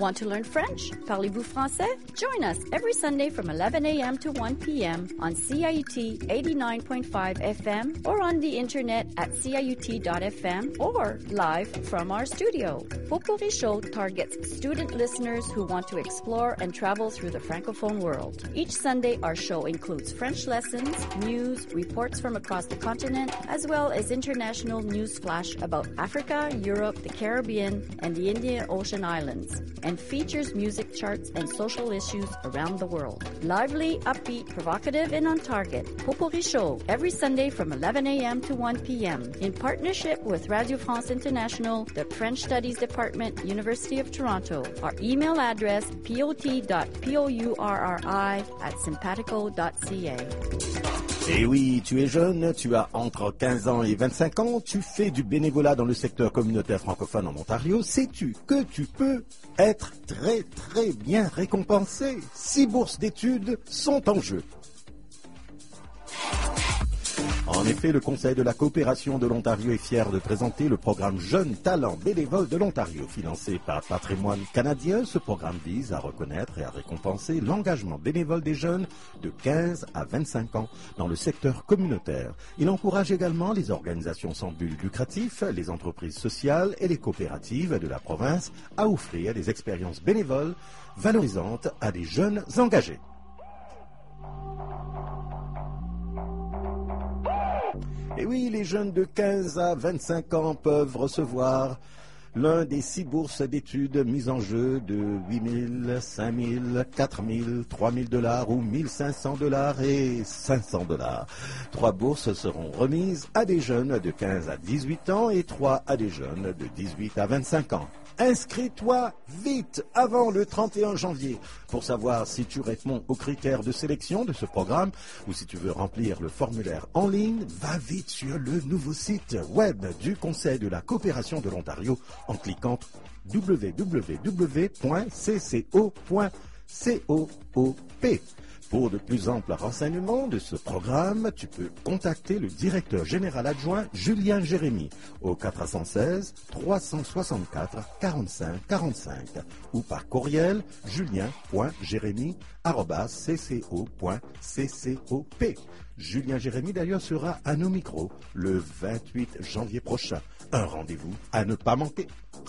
Want to learn French? Parlez-vous français? Join us every Sunday from 11 a.m. to 1 p.m. on CIUT 89.5 FM or on the internet at ciut.fm or live from our studio. Potpourri Show targets student listeners who want to explore and travel through the Francophone world. Each Sunday, our show includes French lessons, news, reports from across the continent, as well as international news flash about Africa, Europe, the Caribbean, and the Indian Ocean Islands, and features music charts and social issues around the world. Lively, upbeat, provocative, and on target. Potpourri Show, every Sunday from 11 a.m. to 1 p.m. in partnership with Radio France International, the French Studies Department, University of Toronto. Our email address, pot.pourri@simpatico.ca. Et oui, tu es jeune, tu as entre 15 ans et 25 ans, tu fais du bénévolat dans le secteur communautaire francophone en Ontario. Sais-tu que tu peux être très très bien récompensé? 6 bourses d'études sont en jeu. En effet, le Conseil de la coopération de l'Ontario est fier de présenter le programme Jeunes Talents Bénévoles de l'Ontario. Financé par Patrimoine canadien, ce programme vise à reconnaître et à récompenser l'engagement bénévole des jeunes de 15 à 25 ans dans le secteur communautaire. Il encourage également les organisations sans but lucratif, les entreprises sociales et les coopératives de la province à offrir des expériences bénévoles valorisantes à des jeunes engagés. Et oui, les jeunes de 15 à 25 ans peuvent recevoir l'un des 6 bourses d'études mises en jeu de 8 000, 5 000, 4 000, 3 000 $ ou 1 500 $ et 500 $. 3 bourses seront remises à des jeunes de 15 à 18 ans et 3 à des jeunes de 18 à 25 ans. Inscris-toi vite avant le 31 janvier pour savoir si tu réponds aux critères de sélection de ce programme ou si tu veux remplir le formulaire en ligne. Va vite sur le nouveau site web du Conseil de la coopération de l'Ontario en cliquant www.cco.coop. Pour de plus amples renseignements de ce programme, tu peux contacter le directeur général adjoint Julien Jérémy au 416 364 45 45 ou par courriel julien.jérémy@cco.ccop. Julien Jérémy d'ailleurs sera à nos micros le 28 janvier prochain. Un rendez-vous à ne pas manquer.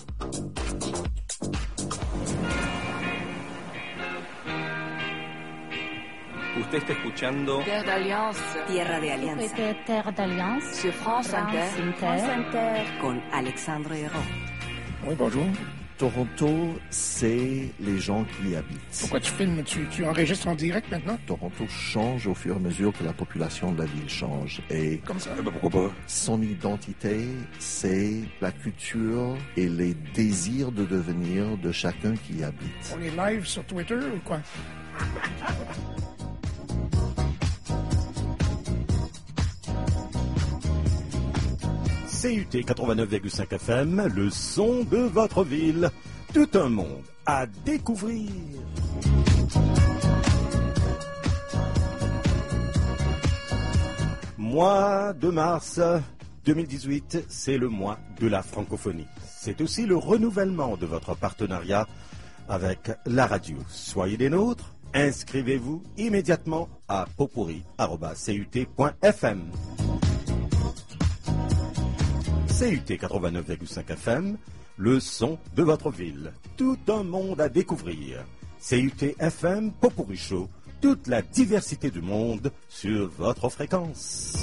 Usted está escuchando Terre d'Alliance. Tierra de Alianza. Terre d'Alliance. Sur France Inter. France Inter. Con Alexandre Hérault. Oui, bonjour. Toronto, c'est les gens qui y habitent. Pourquoi tu filmes? Tu enregistres en direct maintenant? Toronto change au fur et à mesure que la population de la ville change. Et comme ça? Pourquoi pas? Son identité, c'est la culture et les désirs de devenir de chacun qui y habite. On est live sur Twitter ou quoi? CUT 89,5 FM, le son de votre ville. Tout un monde à découvrir. Mois de mars 2018, c'est le mois de la francophonie. C'est aussi le renouvellement de votre partenariat avec la radio. Soyez des nôtres, inscrivez-vous immédiatement à potpourri@cut.fm. CUT 89,5 FM, le son de votre ville. Tout un monde à découvrir. CUT FM, Potpourri Show, toute la diversité du monde sur votre fréquence.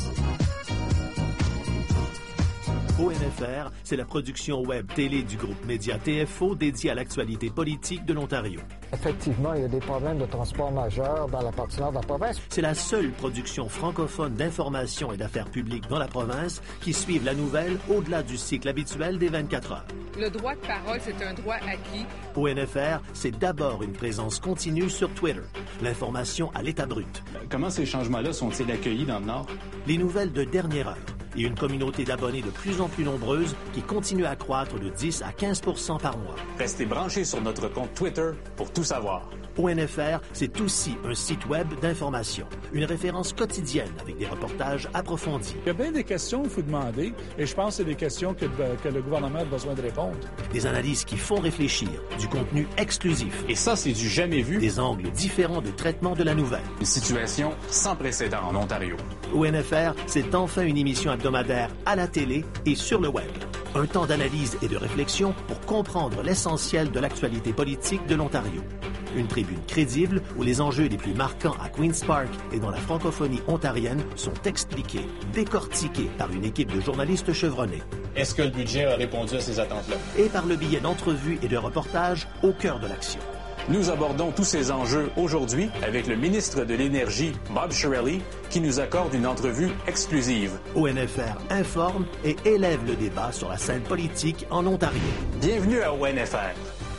ONFR, c'est la production web télé du groupe média TFO dédié à l'actualité politique de l'Ontario. Effectivement, il y a des problèmes de transport majeurs dans la partie nord de la province. C'est la seule production francophone d'information et d'affaires publiques dans la province qui suive la nouvelle au-delà du cycle habituel des 24 heures. Le droit de parole, c'est un droit acquis. ONFR, c'est d'abord une présence continue sur Twitter. L'information à l'état brut. Comment ces changements-là sont-ils accueillis dans le Nord? Les nouvelles de dernière heure. et une communauté d'abonnés de plus en plus nombreuse qui continue à croître de 10 à 15% par mois. Restez branchés sur notre compte Twitter pour tout savoir. ONFR, c'est aussi un site web d'information, une référence quotidienne avec des reportages approfondis. Il y a bien des questions qu'il faut demander, et je pense que c'est des questions que le gouvernement a besoin de répondre. Des analyses qui font réfléchir, du contenu exclusif. Et ça, c'est du jamais vu. Des angles différents de traitement de la nouvelle. Une situation sans précédent en Ontario. ONFR, c'est enfin une émission hebdomadaire à la télé et sur le web. Un temps d'analyse et de réflexion pour comprendre l'essentiel de l'actualité politique de l'Ontario. Une tribune crédible où les enjeux les plus marquants à Queen's Park et dans la francophonie ontarienne sont expliqués, décortiqués par une équipe de journalistes chevronnés. Est-ce que le budget a répondu à ces attentes-là? Et par le biais d'entrevues et de reportages au cœur de l'action. Nous abordons tous ces enjeux aujourd'hui avec le ministre de l'Énergie, Bob Chiarelli, qui nous accorde une entrevue exclusive. ONFR informe et élève le débat sur la scène politique en Ontario. Bienvenue à ONFR.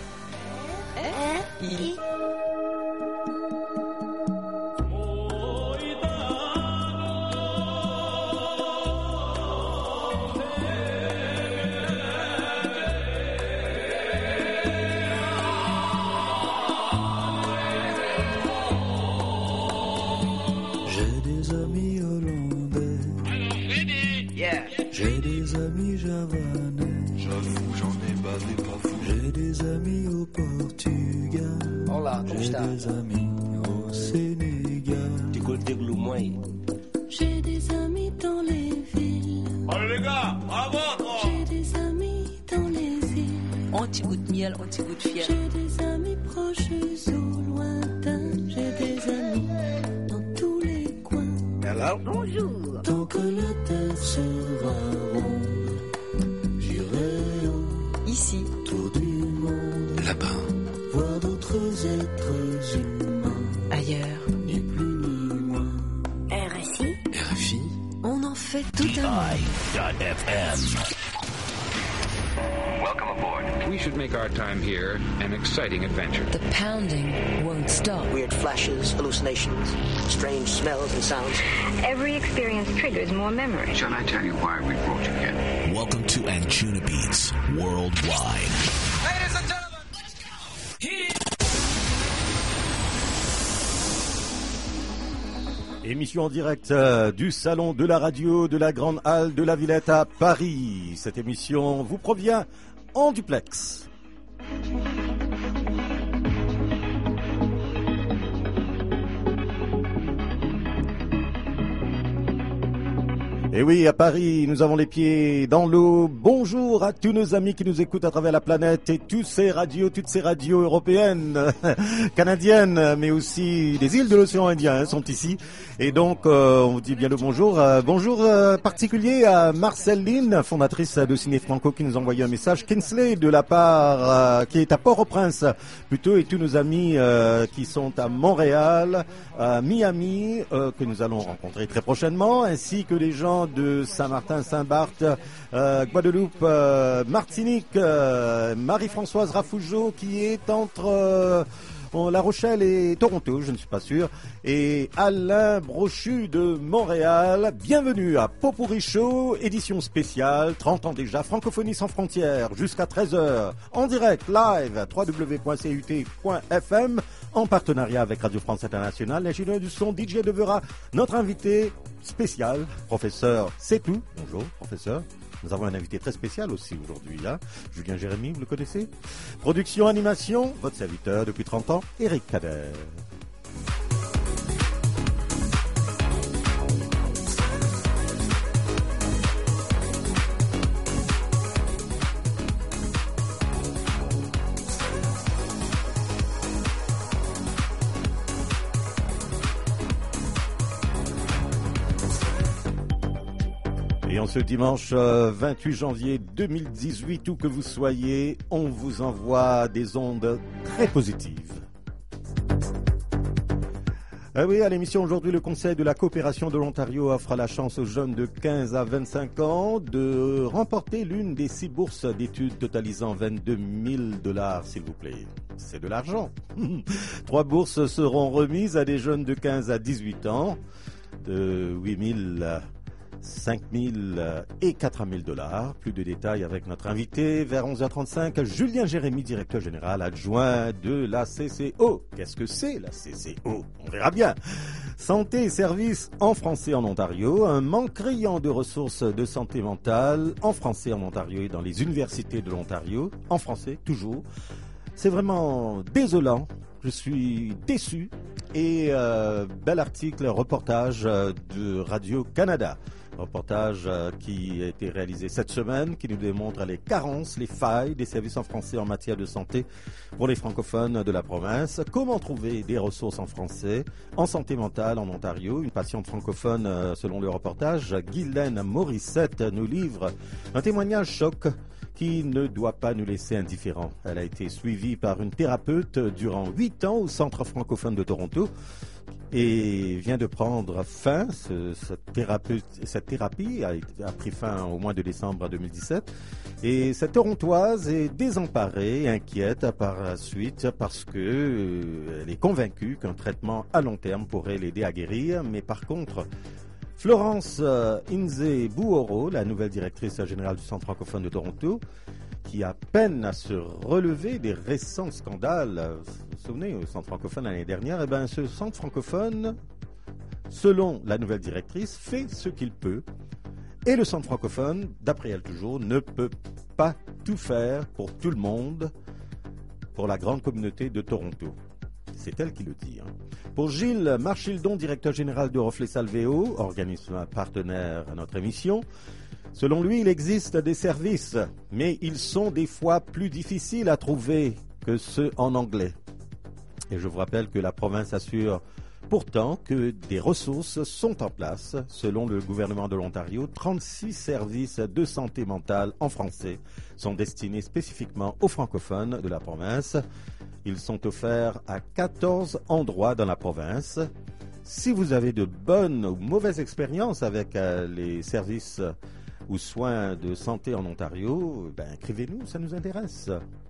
J'ai des amis hollandais. J'ai des amis javanais. J'avoue, j'en ai bavé pas fou. J'ai des amis au Portugal. Olá, como está? J'ai des amis au Sénégal. J'ai des amis dans les villes. Allez les gars, bravo! J'ai des amis dans les îles. Anti-goût de miel, anti-goût de fiel. J'ai des amis proches ou lointains. J'ai des amis dans tous les coins. Hello? Bonjour. Tant que la terre sera ronde, j'irai ici, autour du monde. Là-bas, voir d'autres êtres humains. ailleurs, Ni plus ni moins. RFI, RFI, On en fait tout un monde. Welcome aboard. We should make our time here an exciting adventure. The pounding won't stop. Weird flashes, hallucinations, strange smells and sounds. Every experience triggers more memory. Shall I tell you why we brought you here? Welcome to Anjuna Beats Worldwide. Ladies and gentlemen, Émission en direct du salon de la radio de la Grande Halle de la Villette à Paris. Cette émission vous provient en duplex. Et oui, à Paris, nous avons les pieds dans l'eau. Bonjour à tous nos amis qui nous écoutent à travers la planète et toutes ces radios européennes, canadiennes, mais aussi des îles de l'océan Indien sont ici. Et donc, on vous dit bien le bonjour. Bonjour particulier à Marceline, fondatrice de Ciné Franco, qui nous a envoyé un message. Kinsley, de la part, qui est à Port-au-Prince, plutôt, et tous nos amis qui sont à Montréal, à Miami, que nous allons rencontrer très prochainement, ainsi que les gens de Saint-Martin, Saint-Barth, Guadeloupe, Martinique, Marie-Françoise Rafougeau qui est entre La Rochelle et Toronto, je ne suis pas sûr, et Alain Brochu de Montréal. Bienvenue à Pot-Pourri Show, édition spéciale, 30 ans déjà, francophonie sans frontières, jusqu'à 13h, en direct, live, www.cut.fm, en partenariat avec Radio France Internationale. L'ingénieur du son, DJ Devera, notre invité spécial, professeur C'est tout. Bonjour, professeur. Nous avons un invité très spécial aussi aujourd'hui, là. Julien Jérémy, vous le connaissez? Production, animation, votre serviteur depuis 30 ans, Éric Kader. Et en ce dimanche 28 janvier 2018, où que vous soyez, on vous envoie des ondes très positives. Ah oui, à l'émission aujourd'hui, le Conseil de la coopération de l'Ontario offre la chance aux jeunes de 15 à 25 ans de remporter l'une des 6 bourses d'études totalisant 22 000 $, s'il vous plaît. C'est de l'argent. 3 bourses seront remises à des jeunes de 15 à 18 ans, de 8 5 000 et 4 000 $. Plus de détails avec notre invité vers 11h35, Julien Jérémy, directeur général adjoint de la CCO. Qu'est-ce que c'est la CCO? On verra bien. Santé et services en français en Ontario, un manque criant de ressources de santé mentale en français en Ontario et dans les universités de l'Ontario, en français toujours. C'est vraiment désolant, je suis déçu. Et bel article, reportage de Radio-Canada. Reportage qui a été réalisé cette semaine, qui nous démontre les carences, les failles des services en français en matière de santé pour les francophones de la province. Comment trouver des ressources en français, en santé mentale en Ontario? Une patiente francophone, selon le reportage, Guylaine Morissette, nous livre un témoignage choc qui ne doit pas nous laisser indifférents. Elle a été suivie par une thérapeute durant 8 ans au Centre francophone de Toronto et vient de prendre fin. Cette thérapie a pris fin au mois de décembre 2017. Et cette Torontoise est désemparée et inquiète par la suite parce qu'elle est convaincue qu'un traitement à long terme pourrait l'aider à guérir. Mais par contre, Florence Inze-Bouoro, la nouvelle directrice générale du Centre francophone de Toronto, qui a peine à se relever des récents scandales. Vous vous souvenez, au Centre francophone l'année dernière, ce Centre francophone, selon la nouvelle directrice, fait ce qu'il peut. Et le Centre francophone, d'après elle toujours, ne peut pas tout faire pour tout le monde, pour la grande communauté de Toronto. C'est elle qui le dit. Pour Gilles Marchildon, directeur général de Reflet Salvéo, organisme partenaire à notre émission, selon lui, il existe des services, mais ils sont des fois plus difficiles à trouver que ceux en anglais. Et je vous rappelle que la province assure pourtant que des ressources sont en place. Selon le gouvernement de l'Ontario, 36 services de santé mentale en français sont destinés spécifiquement aux francophones de la province. Ils sont offerts à 14 endroits dans la province. Si vous avez de bonnes ou mauvaises expériences avec les services ou soins de santé en Ontario, écrivez-nous, ça nous intéresse.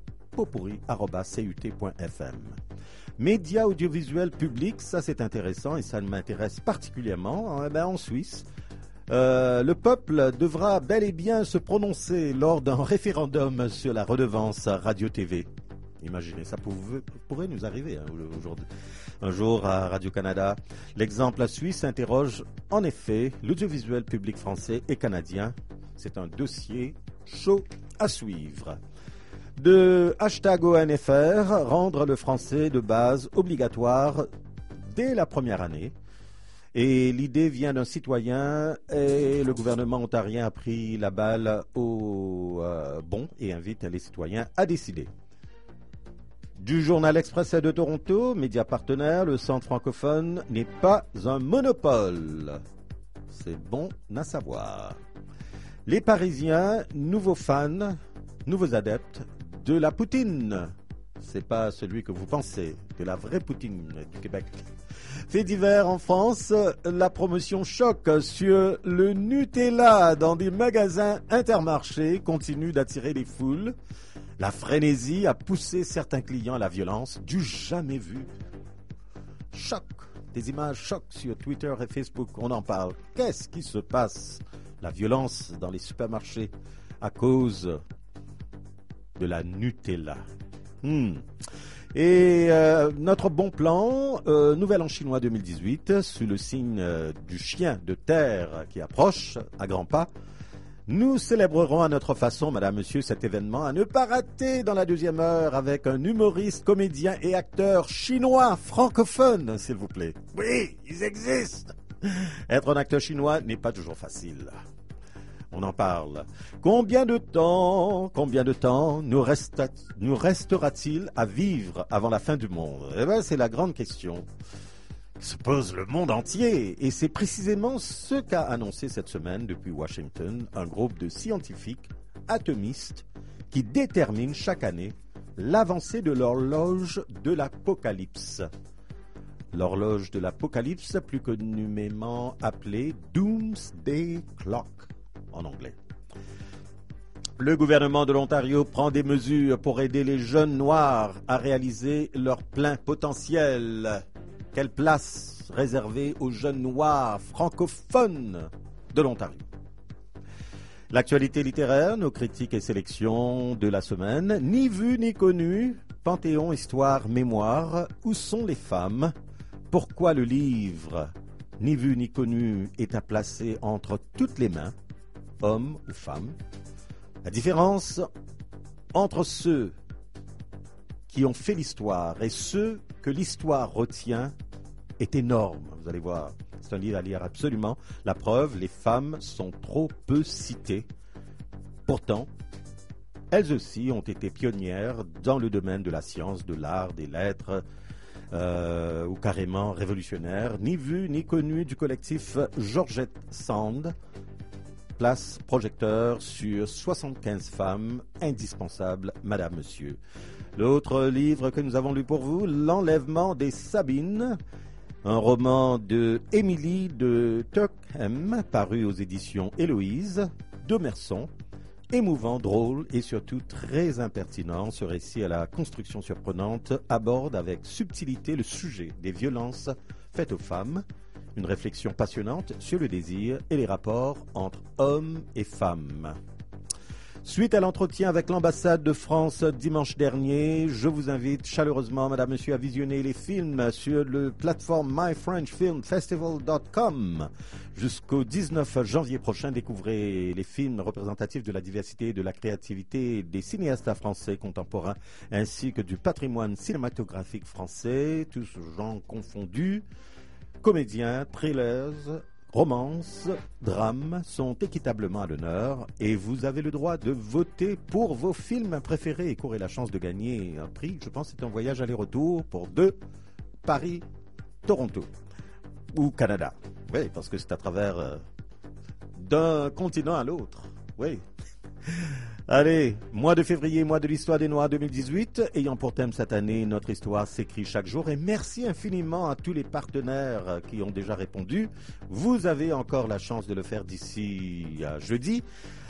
potpourri@cut.fm. Médias audiovisuels publics, ça c'est intéressant et ça m'intéresse particulièrement. En Suisse, le peuple devra bel et bien se prononcer lors d'un référendum sur la redevance radio-TV. Imaginez, ça pourrait nous arriver aujourd'hui. Un jour à Radio-Canada. L'exemple suisse interroge en effet l'audiovisuel public français et canadien. C'est un dossier chaud à suivre. De #ONFR, rendre le français de base obligatoire dès la première année. Et l'idée vient d'un citoyen et le gouvernement ontarien a pris la balle au bon et invite les citoyens à décider. Du Journal Express de Toronto, média partenaire, le Centre francophone n'est pas un monopole. C'est bon à savoir. Les Parisiens, nouveaux fans, nouveaux adeptes de la poutine. C'est pas celui que vous pensez, de la vraie poutine du Québec. Fait divers en France, la promotion choc sur le Nutella dans des magasins Intermarché continue d'attirer les foules. La frénésie a poussé certains clients à la violence du jamais vu. Choc, des images choc sur Twitter et Facebook, on en parle. Qu'est-ce qui se passe? La violence dans les supermarchés à cause de la Nutella. Et notre bon plan, Nouvel An chinois 2018, sous le signe du chien de terre qui approche à grands pas. Nous célébrerons à notre façon, madame, monsieur, cet événement à ne pas rater dans la deuxième heure avec un humoriste, comédien et acteur chinois francophone, s'il vous plaît. Oui, ils existent. Être un acteur chinois n'est pas toujours facile. On en parle. Combien de temps nous restera-t-il à vivre avant la fin du monde? C'est la grande question que se pose le monde entier. Et c'est précisément ce qu'a annoncé cette semaine depuis Washington un groupe de scientifiques atomistes qui déterminent chaque année l'avancée de l'horloge de l'apocalypse. L'horloge de l'apocalypse, plus communément appelée Doomsday Clock en anglais. Le gouvernement de l'Ontario prend des mesures pour aider les jeunes noirs à réaliser leur plein potentiel. Quelle place réservée aux jeunes noirs francophones de l'Ontario. L'actualité littéraire, nos critiques et sélections de la semaine. Ni vu ni connu, Panthéon, Histoire, Mémoire. Où sont les femmes? Pourquoi le livre Ni vu ni connu est à placer entre toutes les mains, hommes ou femmes? La différence entre ceux qui ont fait l'histoire et ceux que l'histoire retient est énorme. Vous allez voir, c'est un livre à lire absolument. La preuve, les femmes sont trop peu citées. Pourtant, elles aussi ont été pionnières dans le domaine de la science, de l'art, des lettres, ou carrément révolutionnaires. Ni vu ni connu du collectif Georgette Sand. Place projecteur sur 75 femmes indispensables, madame, monsieur. L'autre livre que nous avons lu pour vous, L'enlèvement des Sabines, un roman de Émilie de Turckheim, paru aux éditions Héloïse, d'Omerson. Émouvant, drôle et surtout très impertinent, ce récit à la construction surprenante aborde avec subtilité le sujet des violences faites aux femmes. Une réflexion passionnante sur le désir et les rapports entre hommes et femmes. Suite à l'entretien avec l'ambassade de France dimanche dernier, je vous invite chaleureusement, madame, monsieur, à visionner les films sur le plateforme myfrenchfilmfestival.com. Jusqu'au 19 janvier prochain, découvrez les films représentatifs de la diversité et de la créativité des cinéastes français contemporains, ainsi que du patrimoine cinématographique français, tous genres confondus. Comédiens, thrillers, romances, drames sont équitablement à l'honneur et vous avez le droit de voter pour vos films préférés et courez la chance de gagner un prix. Je pense que c'est un voyage aller-retour pour 2 Paris-Toronto ou Canada. Oui, parce que c'est à travers d'un continent à l'autre. Oui. Allez, mois de février, mois de l'histoire des Noirs 2018, ayant pour thème cette année, notre histoire s'écrit chaque jour. Et merci infiniment à tous les partenaires qui ont déjà répondu. Vous avez encore la chance de le faire d'ici à jeudi.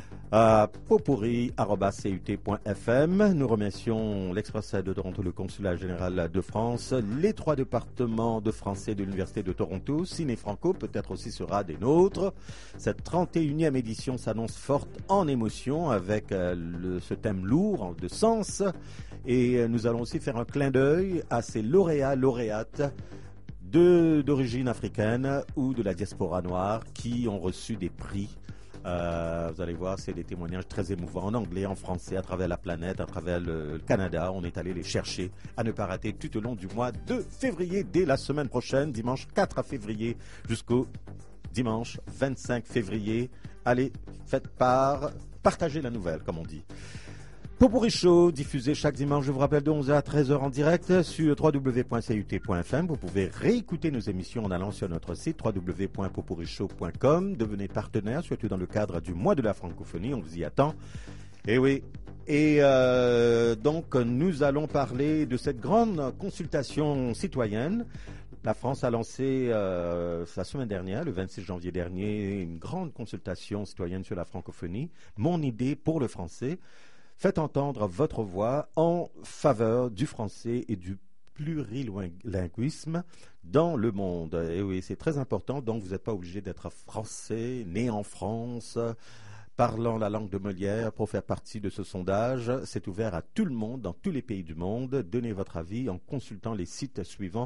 Potpourri@cut.fm. Nous remercions l'Express de Toronto, le Consulat général de France, les 3 départements de français de l'Université de Toronto. Ciné Franco peut-être aussi sera des nôtres. Cette 31e édition s'annonce forte en émotion avec ce thème lourd de sens. Et nous allons aussi faire un clin d'œil à ces lauréates d'origine africaine ou de la diaspora noire qui ont reçu des prix. Vous allez voir, c'est des témoignages très émouvants en anglais, en français, à travers la planète, à travers le Canada. On est allé les chercher à ne pas rater tout au long du mois de février, dès la semaine prochaine, dimanche 4 février jusqu'au dimanche 25 février. Allez, faites part, partagez la nouvelle, comme on dit. Potpourri Show, diffusé chaque dimanche, je vous rappelle, de 11h à 13h en direct sur www.cut.fm. Vous pouvez réécouter nos émissions en allant sur notre site www.potpourrishow.com. Devenez partenaire, surtout dans le cadre du mois de la francophonie, on vous y attend. Et oui, et donc nous allons parler de cette grande consultation citoyenne. La France a lancé la semaine dernière, le 26 janvier dernier, une grande consultation citoyenne sur la francophonie. Mon idée pour le français. Faites entendre votre voix en faveur du français et du plurilinguisme dans le monde. Et oui, c'est très important, donc vous n'êtes pas obligé d'être français, né en France, parlant la langue de Molière pour faire partie de ce sondage. C'est ouvert à tout le monde, dans tous les pays du monde. Donnez votre avis en consultant les sites suivants: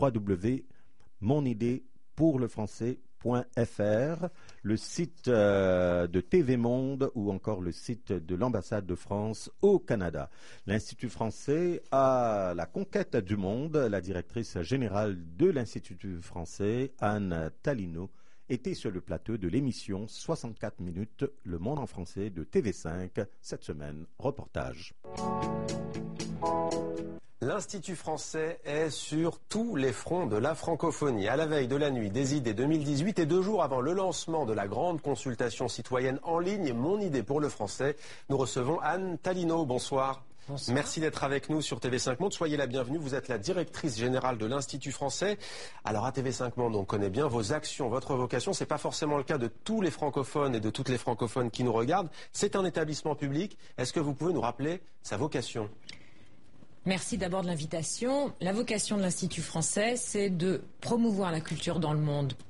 www.monidépourlefrançais.fr, le site de TV Monde ou encore le site de l'ambassade de France au Canada. L'Institut français a la conquête du monde. La directrice générale de l'Institut français, Anne Talino, était sur le plateau de l'émission 64 minutes, Le Monde en français de TV5. Cette semaine, reportage. L'Institut français est sur tous les fronts de la francophonie. À la veille de la nuit des idées 2018 et 2 jours avant le lancement de la grande consultation citoyenne en ligne Mon idée pour le français, nous recevons Anne Talino. Bonsoir. Bonsoir. Merci d'être avec nous sur TV5 Monde. Soyez la bienvenue. Vous êtes la directrice générale de l'Institut français. Alors à TV5 Monde, on connaît bien vos actions, votre vocation. C'est pas forcément le cas de tous les francophones et de toutes les francophones qui nous regardent. C'est un établissement public. Est-ce que vous pouvez nous rappeler sa vocation ? Merci d'abord de l'invitation. La vocation de l'Institut français, c'est de promouvoir la culture dans le monde.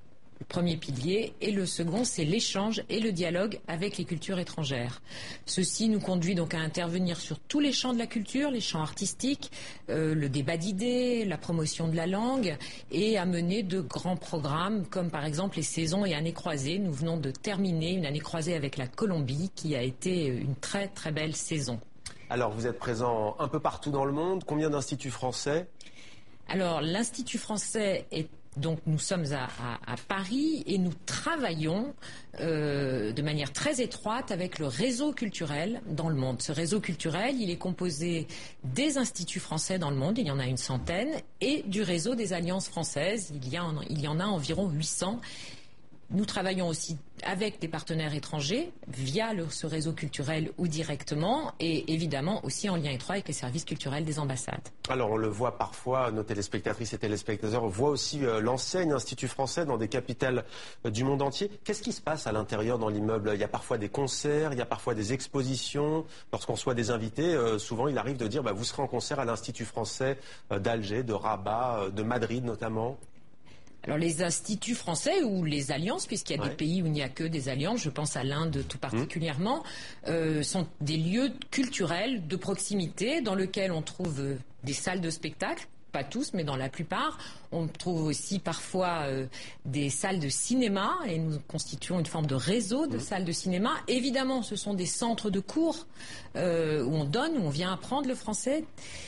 le premier pilier, et le second, c'est l'échange et le dialogue avec les cultures étrangères. Ceci nous conduit donc à intervenir sur tous les champs de la culture, les champs artistiques, le débat d'idées, la promotion de la langue, et à mener de grands programmes comme par exemple les saisons et années croisées. Nous venons de terminer une année croisée avec la Colombie qui a été une très très belle saison. Alors vous êtes présent un peu partout dans le monde. Combien d'instituts français ? Alors l'Institut français est donc nous sommes à Paris et nous travaillons de manière très étroite avec le réseau culturel dans le monde. Ce réseau culturel, il est composé des instituts français dans le monde, il y en a une centaine, et du réseau des alliances françaises, il y en a environ 800. Nous travaillons aussi avec des partenaires étrangers via ce réseau culturel ou directement, et évidemment aussi en lien étroit avec les services culturels des ambassades. Alors on le voit parfois, nos téléspectatrices et téléspectateurs voient aussi l'enseigne Institut français dans des capitales du monde entier. Qu'est-ce qui se passe à l'intérieur dans l'immeuble ? Il y a parfois des concerts, il y a parfois des expositions. Lorsqu'on reçoit des invités, souvent il arrive de dire vous serez en concert à l'Institut français d'Alger, de Rabat, de Madrid notamment. Alors les instituts français ou les alliances, puisqu'il y a des pays où il n'y a que des alliances, je pense à l'Inde tout particulièrement, sont des lieux culturels de proximité dans lesquels on trouve des salles de spectacle. Pas tous, mais dans la plupart. On trouve aussi parfois des salles de cinéma et nous constituons une forme de réseau de salles de cinéma. Évidemment, ce sont des centres de cours où on donne, où on vient apprendre le français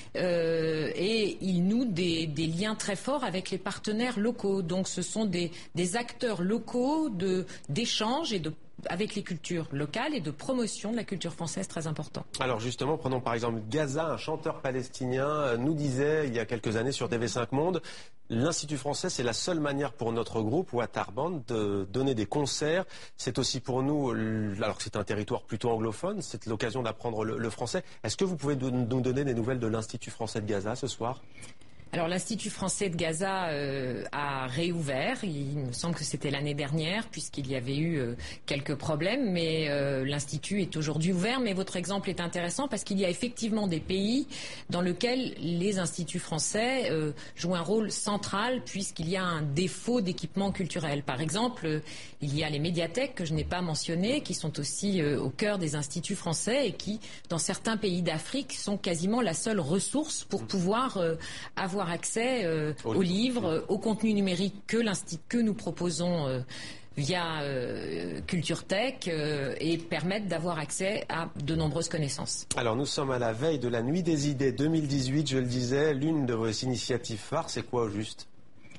et ils nouent des liens très forts avec les partenaires locaux. Donc ce sont des acteurs locaux d'échange et avec les cultures locales et de promotion de la culture française très important. Alors justement, prenons par exemple Gaza, un chanteur palestinien nous disait il y a quelques années sur TV5 Monde, l'Institut français c'est la seule manière pour notre groupe Ouattar Band de donner des concerts. C'est aussi pour nous, alors que c'est un territoire plutôt anglophone, c'est l'occasion d'apprendre le français. Est-ce que vous pouvez nous donner des nouvelles de l'Institut français de Gaza ce soir ? Alors l'Institut français de Gaza a réouvert, il me semble que c'était l'année dernière puisqu'il y avait eu quelques problèmes, mais l'Institut est aujourd'hui ouvert. Mais votre exemple est intéressant parce qu'il y a effectivement des pays dans lesquels les instituts français jouent un rôle central puisqu'il y a un défaut d'équipement culturel. Par exemple, il y a les médiathèques que je n'ai pas mentionnées qui sont aussi au cœur des instituts français et qui, dans certains pays d'Afrique, sont quasiment la seule ressource pour pouvoir avoir accès aux livres, au contenu numérique que nous proposons via Culture Tech et permettent d'avoir accès à de nombreuses connaissances. Alors nous sommes à la veille de la Nuit des idées 2018, je le disais, l'une de vos initiatives phares, c'est quoi au juste ?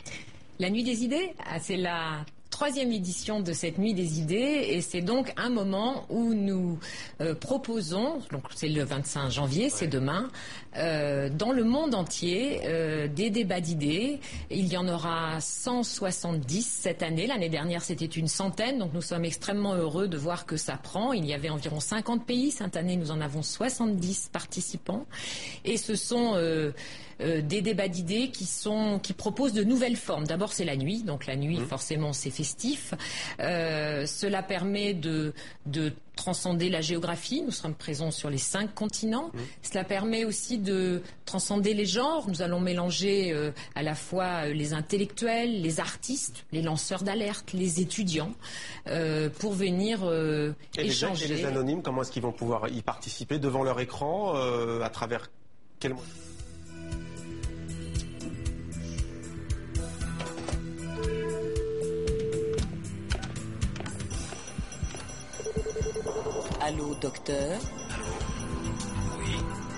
La Nuit des idées, c'est la 3e édition de cette Nuit des idées et c'est donc un moment où nous proposons, donc c'est le 25 janvier, c'est demain, dans le monde entier des débats d'idées. Il y en aura 170 cette année. L'année dernière c'était une centaine, donc nous sommes extrêmement heureux de voir que ça prend. Il y avait environ 50 pays, cette année nous en avons 70 participants et ce sont des débats d'idées qui proposent de nouvelles formes. D'abord c'est la nuit, donc la nuit forcément c'est festif. Cela permet de transcender la géographie. Nous sommes présents sur les 5 continents. Cela permet aussi de transcender les genres. Nous allons mélanger à la fois les intellectuels, les artistes, les lanceurs d'alerte, les étudiants pour venir échanger. Et les anonymes, comment est-ce qu'ils vont pouvoir y participer devant leur écran à travers quel moyen ? Allô, docteur? Oui.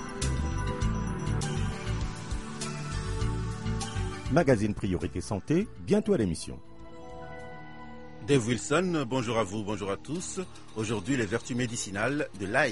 Magazine Priorité Santé, bientôt à l'émission. Dave Wilson, bonjour à vous, bonjour à tous. Aujourd'hui, les vertus médicinales de l'ail.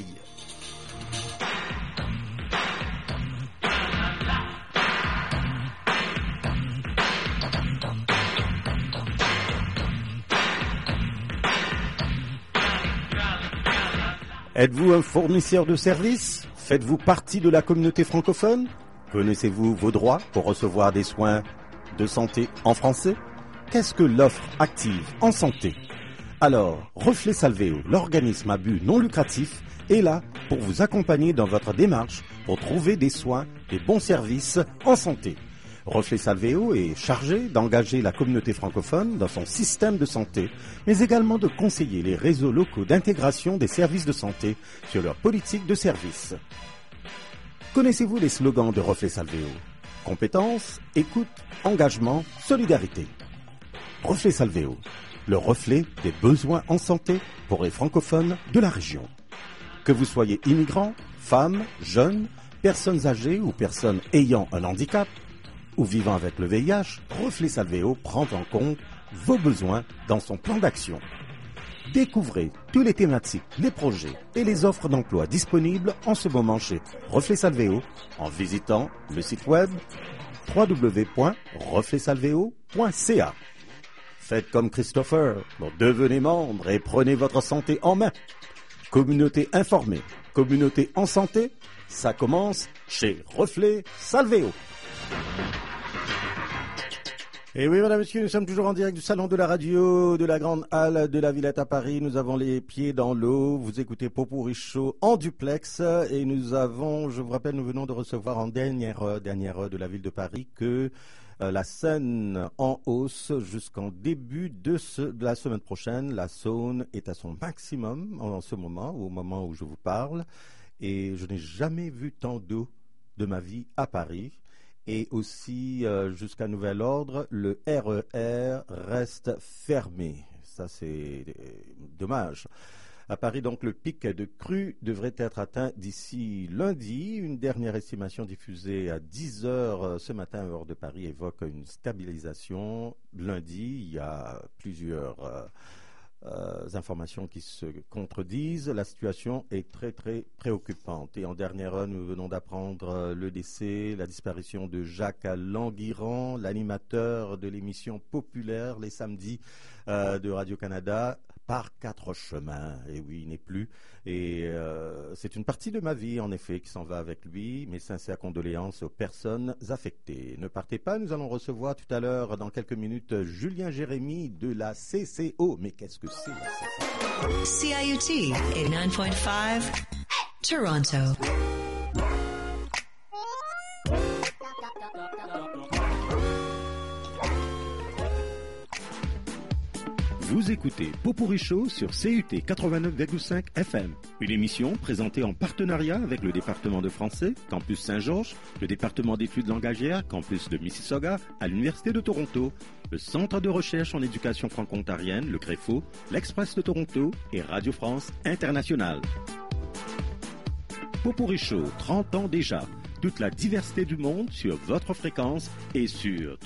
Êtes-vous un fournisseur de services ? Faites-vous partie de la communauté francophone ? Connaissez-vous vos droits pour recevoir des soins de santé en français ? Qu'est-ce que l'offre active en santé ? Alors, Reflet Salvéo, l'organisme à but non lucratif, est là pour vous accompagner dans votre démarche pour trouver des soins et bons services en santé. Reflet Salvéo est chargé d'engager la communauté francophone dans son système de santé, mais également de conseiller les réseaux locaux d'intégration des services de santé sur leur politique de service. Connaissez-vous les slogans de Reflet Salvéo? Compétence, écoute, engagement, solidarité. Reflet Salvéo, le reflet des besoins en santé pour les francophones de la région. Que vous soyez immigrants, femmes, jeunes, personnes âgées ou personnes ayant un handicap ou vivant avec le VIH, Reflet Salvéo prend en compte vos besoins dans son plan d'action. Découvrez tous les thématiques, les projets et les offres d'emploi disponibles en ce moment chez Reflet Salvéo en visitant le site web www.refletsalvéo.ca. Faites comme Christopher, devenez membre et prenez votre santé en main. Communauté informée, communauté en santé, ça commence chez Reflet Salvéo. Et oui, madame, monsieur, nous sommes toujours en direct du salon de la radio de la Grande Halle de la Villette à Paris. Nous avons les pieds dans l'eau. Vous écoutez Pot Pourri Chaud en duplex. Et nous avons, je vous rappelle, nous venons de recevoir en dernière heure de la ville de Paris que la Seine en hausse jusqu'en début de la semaine prochaine. La Saône est à son maximum en ce moment, au moment où je vous parle. Et je n'ai jamais vu tant d'eau de ma vie à Paris. Et aussi, jusqu'à nouvel ordre, le RER reste fermé. Ça, c'est dommage. À Paris, donc, le pic de crue devrait être atteint d'ici lundi. Une dernière estimation diffusée à 10h ce matin, heure de Paris, évoque une stabilisation. Lundi, il y a plusieurs informations qui se contredisent. La situation est très très préoccupante. Et en dernière heure, nous venons d'apprendre le décès, la disparition de Jacques Languirand, l'animateur de l'émission populaire les samedis de Radio-Canada, par 4 chemins. Et oui, il n'est plus. Et c'est une partie de ma vie, en effet, qui s'en va avec lui. Mes sincères condoléances aux personnes affectées. Ne partez pas, nous allons recevoir tout à l'heure, dans quelques minutes, Julien Jérémy de la CCO. Mais qu'est-ce que c'est, la CCO? CIUT 89.5, Toronto. Vous écoutez Pot Pourri Chaud sur CUT 89,5 FM, une émission présentée en partenariat avec le département de français, Campus Saint-Georges, le département d'études langagières, Campus de Mississauga, à l'Université de Toronto, le Centre de recherche en éducation franco-ontarienne, le CREFO, l'Express de Toronto et Radio France Internationale. Pot Pourri Chaud, 30 ans déjà. Toute la diversité du monde sur votre fréquence et sur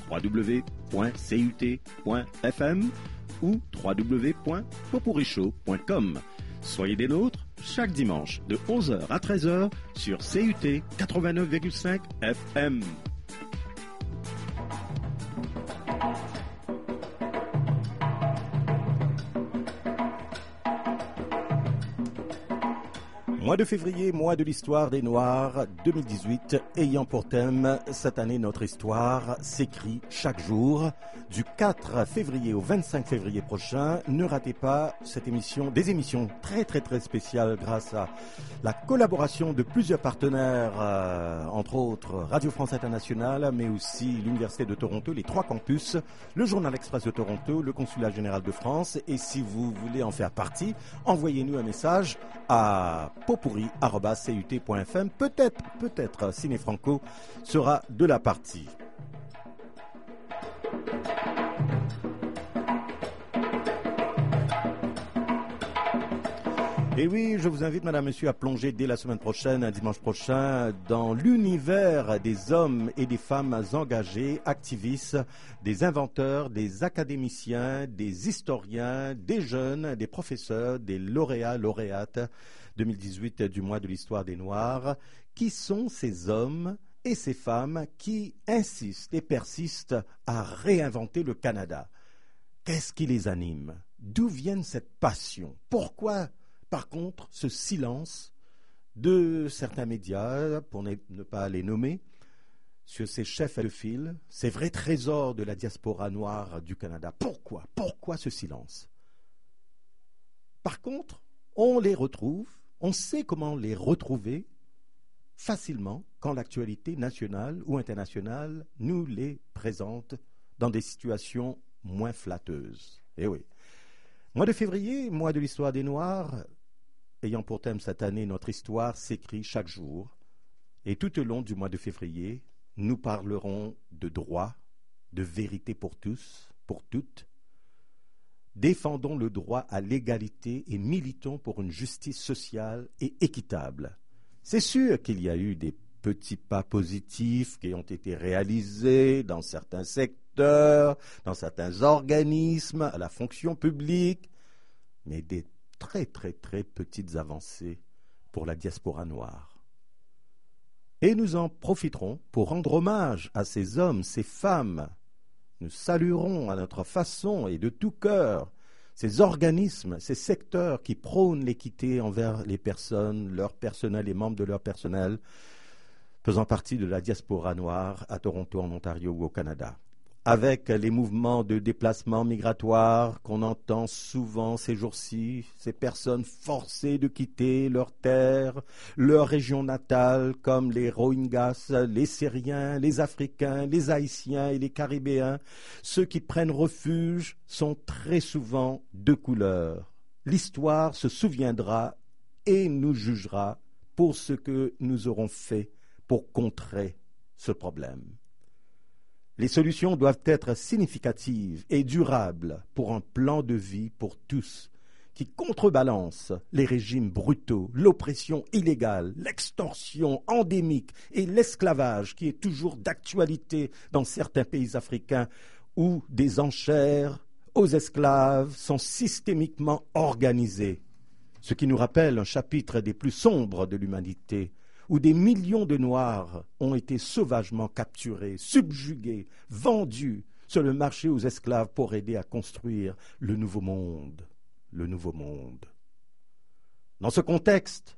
www.cut.fm ou www.potpourrichaud.com. Soyez des nôtres chaque dimanche de 11h à 13h sur CUT 89,5 FM. Mois de février, mois de l'histoire des Noirs 2018, ayant pour thème cette année notre histoire s'écrit chaque jour. Du 4 février au 25 février prochain, ne ratez pas cette émission, des émissions très très très spéciales grâce à la collaboration de plusieurs partenaires, entre autres Radio France Internationale, mais aussi l'Université de Toronto, les 3 campus, le Journal Express de Toronto, le Consulat général de France. Et si vous voulez en faire partie, envoyez-nous un message à potpourri@cut.fm. Peut-être Ciné Franco sera de la partie. Et oui, je vous invite, madame, monsieur, à plonger dès la semaine prochaine, un dimanche prochain, dans l'univers des hommes et des femmes engagés, activistes, des inventeurs, des académiciens, des historiens, des jeunes, des professeurs, des lauréates 2018 du mois de l'histoire des Noirs. Qui sont ces hommes et ces femmes qui insistent et persistent à réinventer le Canada? Qu'est-ce qui les anime? D'où vient cette passion? Pourquoi, par contre, ce silence de certains médias, pour ne pas les nommer, sur ces chefs de file, ces vrais trésors de la diaspora noire du Canada? Pourquoi ce silence? Par contre, on les retrouve, on sait comment les retrouver facilement quand l'actualité nationale ou internationale nous les présente dans des situations moins flatteuses. Eh oui. Mois de février, mois de l'histoire des Noirs, ayant pour thème cette année notre histoire s'écrit chaque jour. Et tout au long du mois de février, nous parlerons de droit, de vérité pour tous, pour toutes. Défendons le droit à l'égalité et militons pour une justice sociale et équitable. C'est sûr qu'il y a eu des petits pas positifs qui ont été réalisés dans certains secteurs, dans certains organismes, à la fonction publique, mais des très très très petites avancées pour la diaspora noire. Et nous en profiterons pour rendre hommage à ces hommes, ces femmes. Nous saluerons à notre façon et de tout cœur ces organismes, ces secteurs qui prônent l'équité envers les personnes, leur personnel et membres de leur personnel, faisant partie de la diaspora noire à Toronto, en Ontario ou au Canada. Avec les mouvements de déplacement migratoire qu'on entend souvent ces jours-ci, ces personnes forcées de quitter leur terre, leur région natale, comme les Rohingyas, les Syriens, les Africains, les Haïtiens et les Caribéens, ceux qui prennent refuge sont très souvent de couleur. L'histoire se souviendra et nous jugera pour ce que nous aurons fait pour contrer ce problème. Les solutions doivent être significatives et durables pour un plan de vie pour tous qui contrebalance les régimes brutaux, l'oppression illégale, l'extorsion endémique et l'esclavage qui est toujours d'actualité dans certains pays africains où des enchères aux esclaves sont systémiquement organisées, ce qui nous rappelle un chapitre des plus sombres de l'humanité, où des millions de Noirs ont été sauvagement capturés, subjugués, vendus sur le marché aux esclaves pour aider à construire le nouveau monde. Le nouveau monde. Dans ce contexte,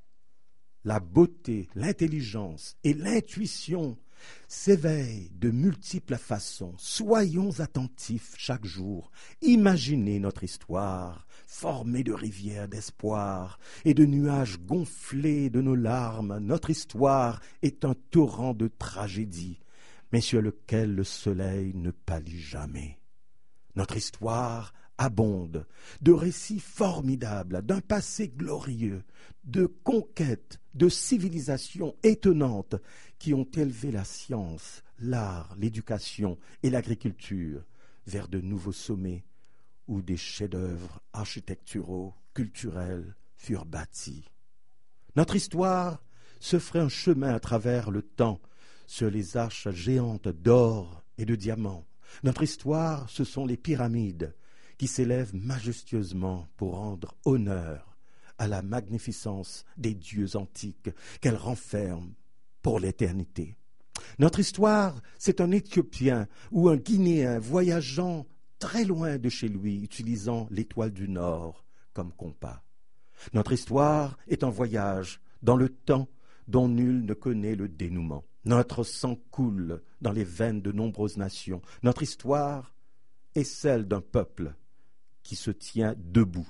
la beauté, l'intelligence et l'intuition s'éveillent de multiples façons. Soyons attentifs chaque jour. Imaginez notre histoire, formée de rivières d'espoir et de nuages gonflés de nos larmes. Notre histoire est un torrent de tragédie, mais sur lequel le soleil ne pâlit jamais. Notre histoire abonde de récits formidables, d'un passé glorieux, de conquêtes, de civilisations étonnantes qui ont élevé la science, l'art, l'éducation et l'agriculture vers de nouveaux sommets où des chefs-d'œuvre architecturaux, culturels furent bâtis. Notre histoire se ferait un chemin à travers le temps sur les arches géantes d'or et de diamants. Notre histoire, ce sont les pyramides qui s'élèvent majestueusement pour rendre honneur à la magnificence des dieux antiques qu'elle renferme pour l'éternité. Notre histoire, c'est un Éthiopien ou un Guinéen voyageant très loin de chez lui, utilisant l'étoile du Nord comme compas. Notre histoire est un voyage dans le temps dont nul ne connaît le dénouement. Notre sang coule dans les veines de nombreuses nations. Notre histoire est celle d'un peuple qui se tient debout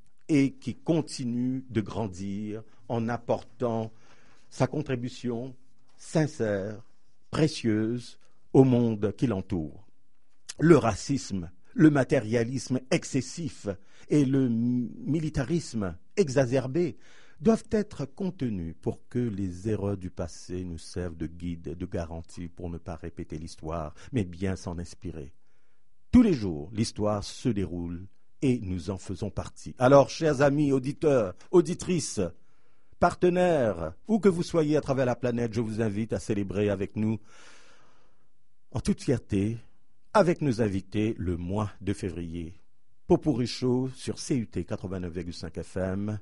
et qui continue de grandir en apportant sa contribution sincère, précieuse au monde qui l'entoure. Le racisme, le matérialisme excessif et le militarisme exacerbé doivent être contenus pour que les erreurs du passé nous servent de guide et de garantie pour ne pas répéter l'histoire, mais bien s'en inspirer. Tous les jours, l'histoire se déroule et nous en faisons partie. Alors, chers amis, auditeurs, auditrices, partenaires, où que vous soyez à travers la planète, je vous invite à célébrer avec nous, en toute fierté, avec nos invités, le mois de février. Pot-pourri chaud sur CUT 89,5 FM.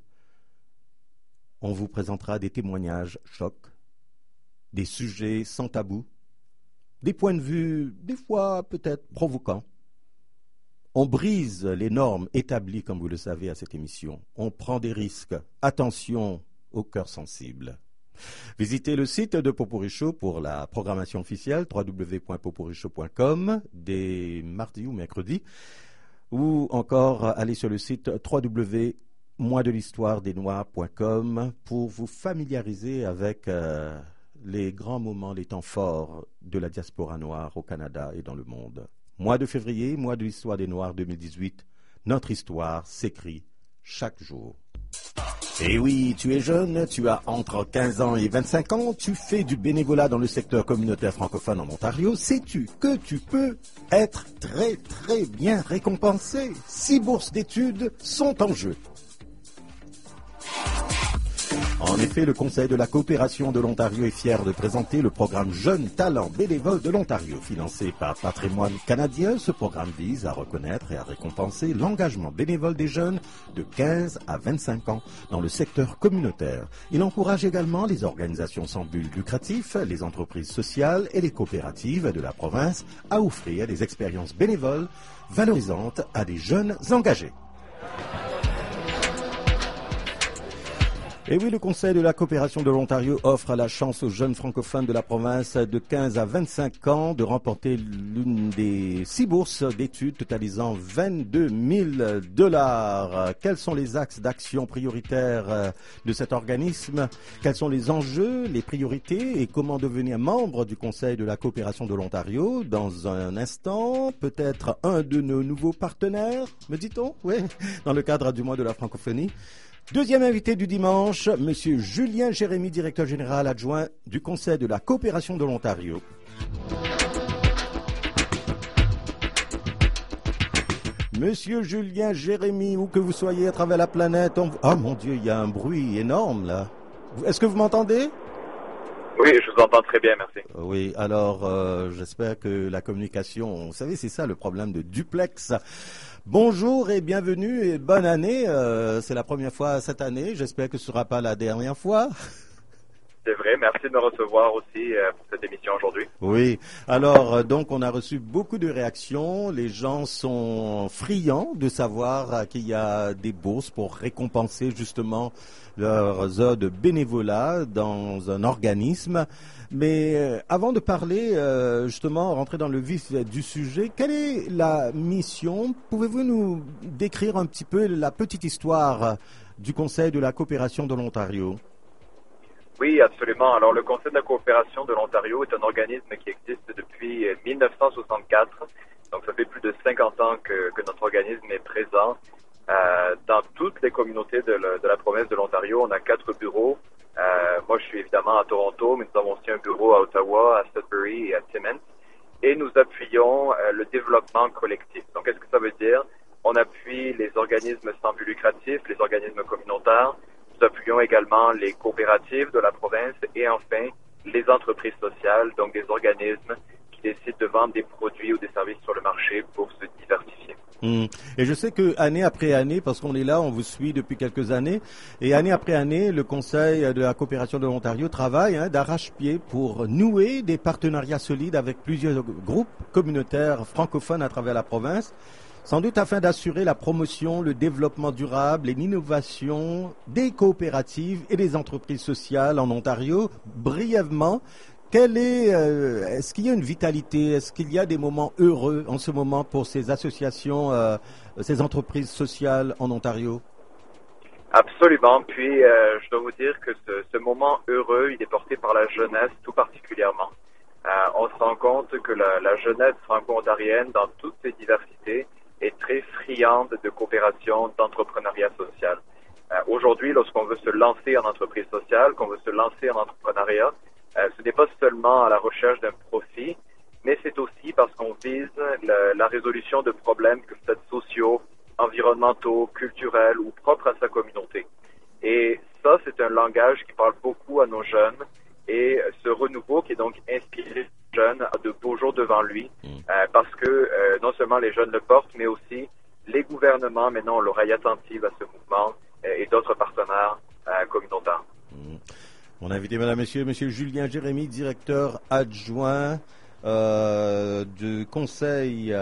On vous présentera des témoignages chocs, des sujets sans tabou, des points de vue, des fois peut-être provoquants. On brise les normes établies, comme vous le savez, à cette émission. On prend des risques. Attention aux cœurs sensibles. Visitez le site de Pot-pourri chaud pour la programmation officielle, www.potpourrichaud.com, des mardis ou mercredis, ou encore allez sur le site www.moisdelhistoiredesnoirs.com pour vous familiariser avec les grands moments, les temps forts de la diaspora noire au Canada et dans le monde. Mois de février, mois de l'histoire des Noirs 2018, notre histoire s'écrit chaque jour. Et oui, tu es jeune, tu as entre 15 ans et 25 ans, tu fais du bénévolat dans le secteur communautaire francophone en Ontario. Sais-tu que tu peux être très très bien récompensé? 6 bourses d'études sont en jeu. En effet, le Conseil de la coopération de l'Ontario est fier de présenter le programme Jeunes Talents Bénévoles de l'Ontario. Financé par Patrimoine canadien, ce programme vise à reconnaître et à récompenser l'engagement bénévole des jeunes de 15 à 25 ans dans le secteur communautaire. Il encourage également les organisations sans but lucratif, les entreprises sociales et les coopératives de la province à offrir des expériences bénévoles valorisantes à des jeunes engagés. Et oui, le Conseil de la coopération de l'Ontario offre la chance aux jeunes francophones de la province de 15 à 25 ans de remporter l'une des 6 bourses d'études totalisant 22 000 $. Quels sont les axes d'action prioritaires de cet organisme? Quels sont les enjeux, les priorités et comment devenir membre du Conseil de la coopération de l'Ontario? Dans un instant, peut-être un de nos nouveaux partenaires, me dit-on? Oui, dans le cadre du mois de la francophonie. Deuxième invité du dimanche, M. Julien Jérémy, directeur général adjoint du Conseil de la coopération de l'Ontario. Monsieur Julien Jérémy, où que vous soyez à travers la planète, oh mon Dieu, il y a un bruit énorme là. Est-ce que vous m'entendez? Oui, je vous entends très bien, merci. Oui, alors j'espère que la communication, vous savez, c'est ça le problème de duplex. Bonjour et bienvenue et bonne année. C'est la première fois cette année. J'espère que ce ne sera pas la dernière fois. C'est vrai. Merci de me recevoir aussi pour cette émission aujourd'hui. Oui. Alors, donc, on a reçu beaucoup de réactions. Les gens sont friands de savoir qu'il y a des bourses pour récompenser justement leurs heures de bénévolat dans un organisme. Mais avant de parler, justement, rentrer dans le vif du sujet, quelle est la mission? Pouvez-vous nous décrire un petit peu la petite histoire du Conseil de la coopération de l'Ontario? Oui, absolument. Alors, le Conseil de la coopération de l'Ontario est un organisme qui existe depuis 1964. Donc, ça fait plus de 50 ans que notre organisme est présent. Dans toutes les communautés de la province de l'Ontario, on a 4 bureaux. Moi, je suis évidemment à Toronto, mais nous avons aussi un bureau à Ottawa, à Sudbury et à Timmins. Et nous appuyons le développement collectif. Donc, qu'est-ce que ça veut dire? On appuie les organismes sans but lucratif, les organismes communautaires. Nous appuyons également les coopératives de la province et enfin les entreprises sociales, donc des organismes qui décident de vendre des produits ou des services sur le marché pour se diversifier. Et je sais que année après année, parce qu'on est là, on vous suit depuis quelques années, et année après année, le Conseil de la coopération de l'Ontario travaille d'arrache-pied pour nouer des partenariats solides avec plusieurs groupes communautaires francophones à travers la province, sans doute afin d'assurer la promotion, le développement durable et l'innovation des coopératives et des entreprises sociales en Ontario. Brièvement, est-ce qu'il y a une vitalité? Est-ce qu'il y a des moments heureux en ce moment pour ces associations, ces entreprises sociales en Ontario? Absolument. Puis, je dois vous dire que ce moment heureux, il est porté par la jeunesse tout particulièrement. On se rend compte que la jeunesse franco-ontarienne, dans toutes ses diversités, est très friande de coopération, d'entrepreneuriat social. Aujourd'hui, lorsqu'on veut se lancer en entreprise sociale, qu'on veut se lancer en entrepreneuriat, ce n'est pas seulement à la recherche d'un profit, mais c'est aussi parce qu'on vise la résolution de problèmes que peut-être sociaux, environnementaux, culturels ou propres à sa communauté. Et ça, c'est un langage qui parle beaucoup à nos jeunes et ce renouveau qui est donc inspiré des jeunes a de beaux jours devant lui parce que non seulement les jeunes le portent, mais aussi les gouvernements maintenant ont l'oreille attentive à ce mouvement et d'autres partenaires communautaires. Mon invité, mesdames, messieurs, monsieur Julien Jérémy, directeur adjoint du Conseil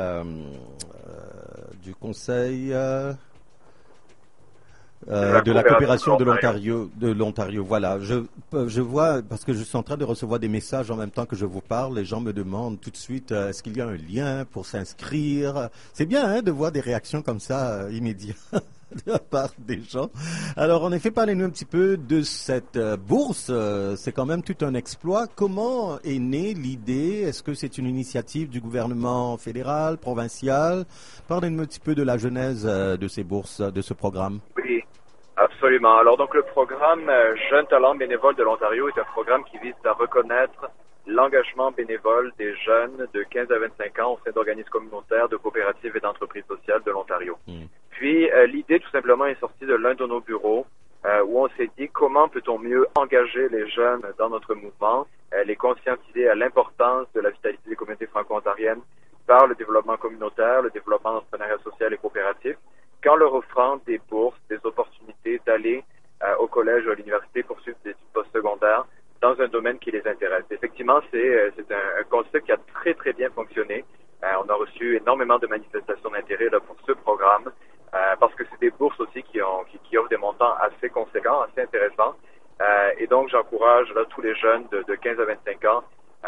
de la coopération de l'Ontario. Voilà, je vois, parce que je suis en train de recevoir des messages en même temps que je vous parle, les gens me demandent tout de suite, est-ce qu'il y a un lien pour s'inscrire? C'est bien de voir des réactions comme ça immédiates. de la part des gens. Alors, en effet, parlez-nous un petit peu de cette bourse. C'est quand même tout un exploit. Comment est née l'idée? Est-ce que c'est une initiative du gouvernement fédéral, provincial? Parlez-nous un petit peu de la genèse de ces bourses, de ce programme. Oui, absolument. Alors, donc, le programme Jeunes talents bénévoles de l'Ontario est un programme qui vise à reconnaître l'engagement bénévole des jeunes de 15 à 25 ans au sein d'organismes communautaires, de coopératives et d'entreprises sociales de l'Ontario. Puis, l'idée, tout simplement, est sortie de l'un de nos bureaux où on s'est dit comment peut-on mieux engager les jeunes dans notre mouvement, les conscientiser à l'importance de la vitalité des communautés franco-ontariennes par le développement communautaire, le développement d'entrepreneuriat social et coopératif, qu'en leur offrant des bourses, des opportunités d'aller au collège ou à l'université pour suivre des études postsecondaires dans un domaine qui les intéresse. Effectivement, c'est un concept qui a très, très bien fonctionné. On a reçu énormément de manifestations d'intérêt là, pour ce programme parce que c'est des bourses aussi qui offrent des montants assez conséquents, assez intéressants. Et donc, j'encourage là, tous les jeunes de 15 à 25 ans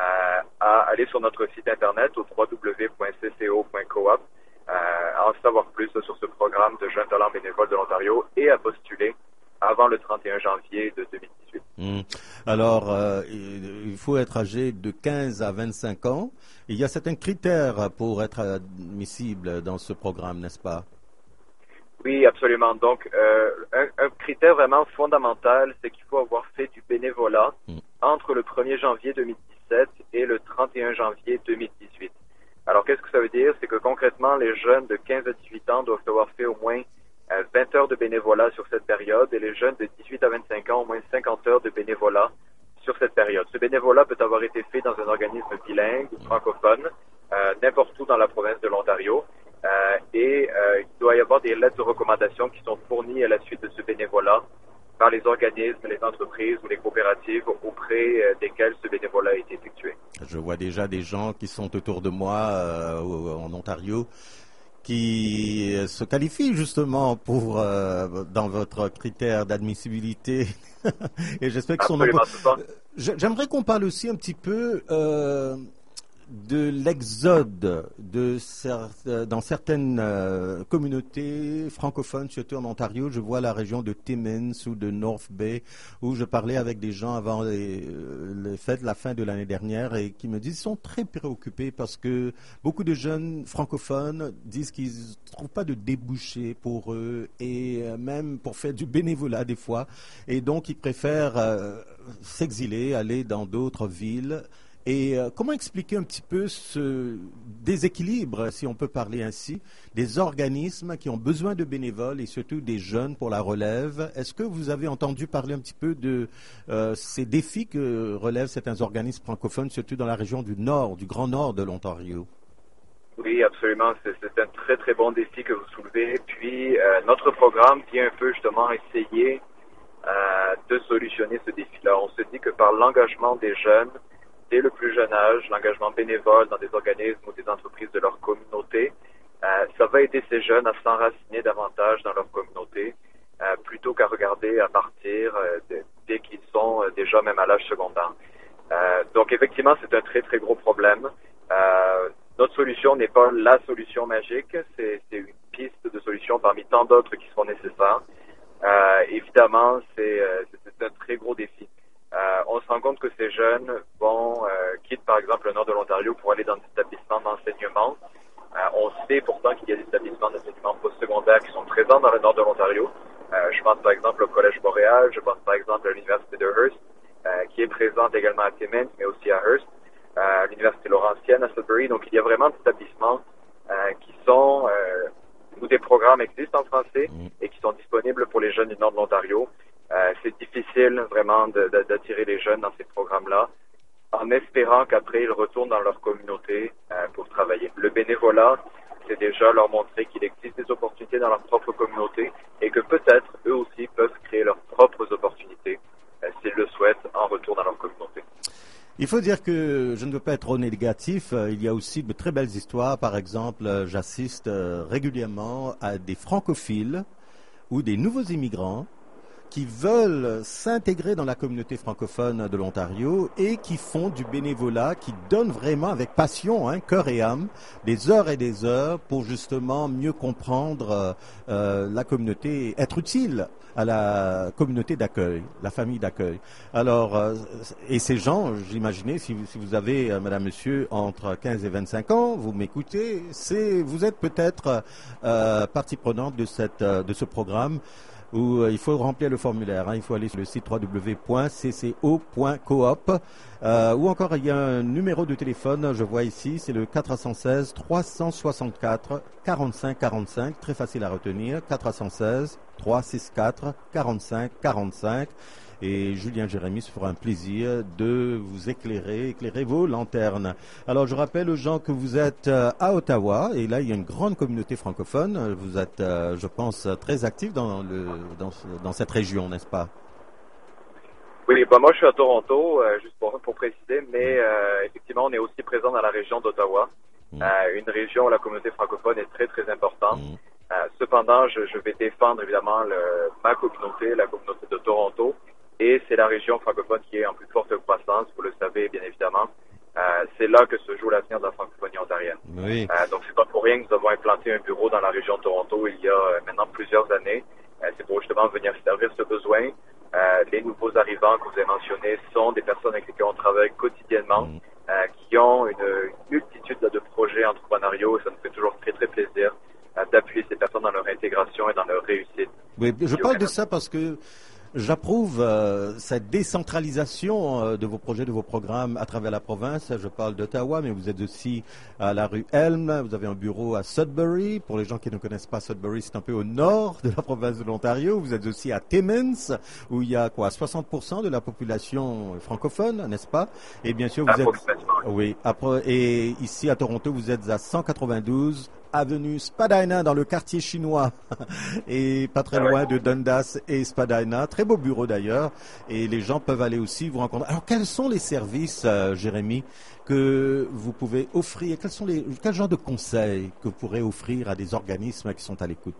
à aller sur notre site internet au www.cco.coop, à en savoir plus sur ce programme de jeunes talents bénévoles de l'Ontario et à postuler avant le 31 janvier de 2018. Alors, il faut être âgé de 15 à 25 ans. Il y a certains critères pour être admissible dans ce programme, n'est-ce pas? Oui, absolument. Donc, un critère vraiment fondamental, c'est qu'il faut avoir fait du bénévolat entre le 1er janvier 2017 et le 31 janvier 2018. Alors, qu'est-ce que ça veut dire? C'est que concrètement, les jeunes de 15 à 18 ans doivent avoir fait au moins 20 heures de bénévolat sur cette période et les jeunes de 18 à 25 ans au moins 50 heures de bénévolat sur cette période. Ce bénévolat peut avoir été fait dans un organisme bilingue ou francophone, n'importe où dans la province de l'Ontario. Il doit y avoir des lettres de recommandation qui sont fournies à la suite de ce bénévolat par les organismes, les entreprises ou les coopératives auprès desquelles ce bénévolat a été effectué. Je vois déjà des gens qui sont autour de moi en Ontario qui se qualifient justement pour dans votre critère d'admissibilité et j'espère qu'ils sont nombreux. J'aimerais qu'on parle aussi un petit peu de l'exode dans certaines communautés francophones, surtout en Ontario. Je vois la région de Timmins ou de North Bay, où je parlais avec des gens avant les fêtes, la fin de l'année dernière, et qui me disent qu'ils sont très préoccupés parce que beaucoup de jeunes francophones disent qu'ils ne trouvent pas de débouchés pour eux, et même pour faire du bénévolat des fois, et donc ils préfèrent s'exiler, aller dans d'autres villes. Et comment expliquer un petit peu ce déséquilibre, si on peut parler ainsi, des organismes qui ont besoin de bénévoles et surtout des jeunes pour la relève? Est-ce que vous avez entendu parler un petit peu de ces défis que relèvent certains organismes francophones, surtout dans la région du Nord, du Grand Nord de l'Ontario? Oui, absolument. C'est un très, très bon défi que vous soulevez. Puis, notre programme vient un peu justement essayer de solutionner ce défi-là. On se dit que par l'engagement des jeunes, dès le plus jeune âge, l'engagement bénévole dans des organismes ou des entreprises de leur communauté, ça va aider ces jeunes à s'enraciner davantage dans leur communauté, plutôt qu'à regarder à partir dès qu'ils sont déjà même à l'âge secondaire. Donc effectivement, c'est un très très gros problème. Notre solution n'est pas la solution magique, c'est une piste de solution parmi tant d'autres qui seront nécessaires. Évidemment, c'est un très gros défi. On se rend compte que ces jeunes quittent par exemple le nord de l'Ontario pour aller dans des établissements d'enseignement. On sait pourtant qu'il y a des établissements d'enseignement postsecondaire qui sont présents dans le nord de l'Ontario. Je pense par exemple au Collège Boréal, je pense par exemple à l'Université de Hearst, qui est présente également à Timmins, mais aussi à Hearst, à l'Université Laurentienne, à Sudbury. Donc il y a vraiment des établissements qui sont où des programmes existent en français et qui sont disponibles pour les jeunes du nord de l'Ontario. C'est difficile vraiment d'attirer les jeunes dans ces programmes-là, en espérant qu'après ils retournent dans leur communauté pour travailler. Le bénévolat, c'est déjà leur montrer qu'il existe des opportunités dans leur propre communauté et que peut-être eux aussi peuvent créer leurs propres opportunités s'ils le souhaitent en retour dans leur communauté. Il faut dire que je ne veux pas être trop négatif. Il y a aussi de très belles histoires. Par exemple, j'assiste régulièrement à des francophiles ou des nouveaux immigrants qui veulent s'intégrer dans la communauté francophone de l'Ontario et qui font du bénévolat, qui donnent vraiment avec passion, cœur et âme, des heures et des heures pour justement mieux comprendre la communauté, être utile à la communauté d'accueil, la famille d'accueil. Alors, et ces gens, j'imaginais, si vous avez, madame, monsieur, entre 15 et 25 ans, vous m'écoutez, vous êtes peut-être partie prenante de ce programme où il faut remplir le formulaire. Il faut aller sur le site www.cco.coop ou encore il y a un numéro de téléphone, je vois ici, c'est le 416 364 45 45, très facile à retenir, 416 364 45 45. Et Julien Jérémy se fera un plaisir de vous éclairer vos lanternes. Alors, je rappelle aux gens que vous êtes à Ottawa, et là, il y a une grande communauté francophone. Vous êtes, je pense, très actif dans cette région, n'est-ce pas? Oui, moi, je suis à Toronto, juste pour préciser, mais effectivement, on est aussi présent dans la région d'Ottawa, une région où la communauté francophone est très, très importante. Cependant, je vais défendre, évidemment, ma communauté, la communauté de Toronto. Et c'est la région francophone qui est en plus forte croissance, vous le savez bien évidemment. C'est là que se joue l'avenir de la francophonie ontarienne. Oui. Donc c'est pas pour rien que nous avons implanté un bureau dans la région de Toronto il y a maintenant plusieurs années. C'est pour justement venir servir ce besoin. Les nouveaux arrivants que vous avez mentionnés sont des personnes avec lesquelles on travaille quotidiennement, qui ont une multitude de projets entrepreneuriaux, et ça nous fait toujours très très plaisir d'appuyer ces personnes dans leur intégration et dans leur réussite. Oui, je parle de ça parce que j'approuve cette décentralisation de vos projets, de vos programmes à travers la province. Je parle d'Ottawa, mais vous êtes aussi à la rue Elm. Vous avez un bureau à Sudbury. Pour les gens qui ne connaissent pas Sudbury, c'est un peu au nord de la province de l'Ontario. Vous êtes aussi à Timmins, où il y a 60% de la population francophone, n'est-ce pas? Et bien sûr, vous êtes... Oui. Après, et ici à Toronto, vous êtes à 192 avenue Spadina dans le quartier chinois et pas très loin de Dundas et Spadina. Très beau bureau d'ailleurs et les gens peuvent aller aussi vous rencontrer. Alors quels sont les services, Jérémy, que vous pouvez offrir? Quel genre de conseils que vous pourrez offrir à des organismes qui sont à l'écoute?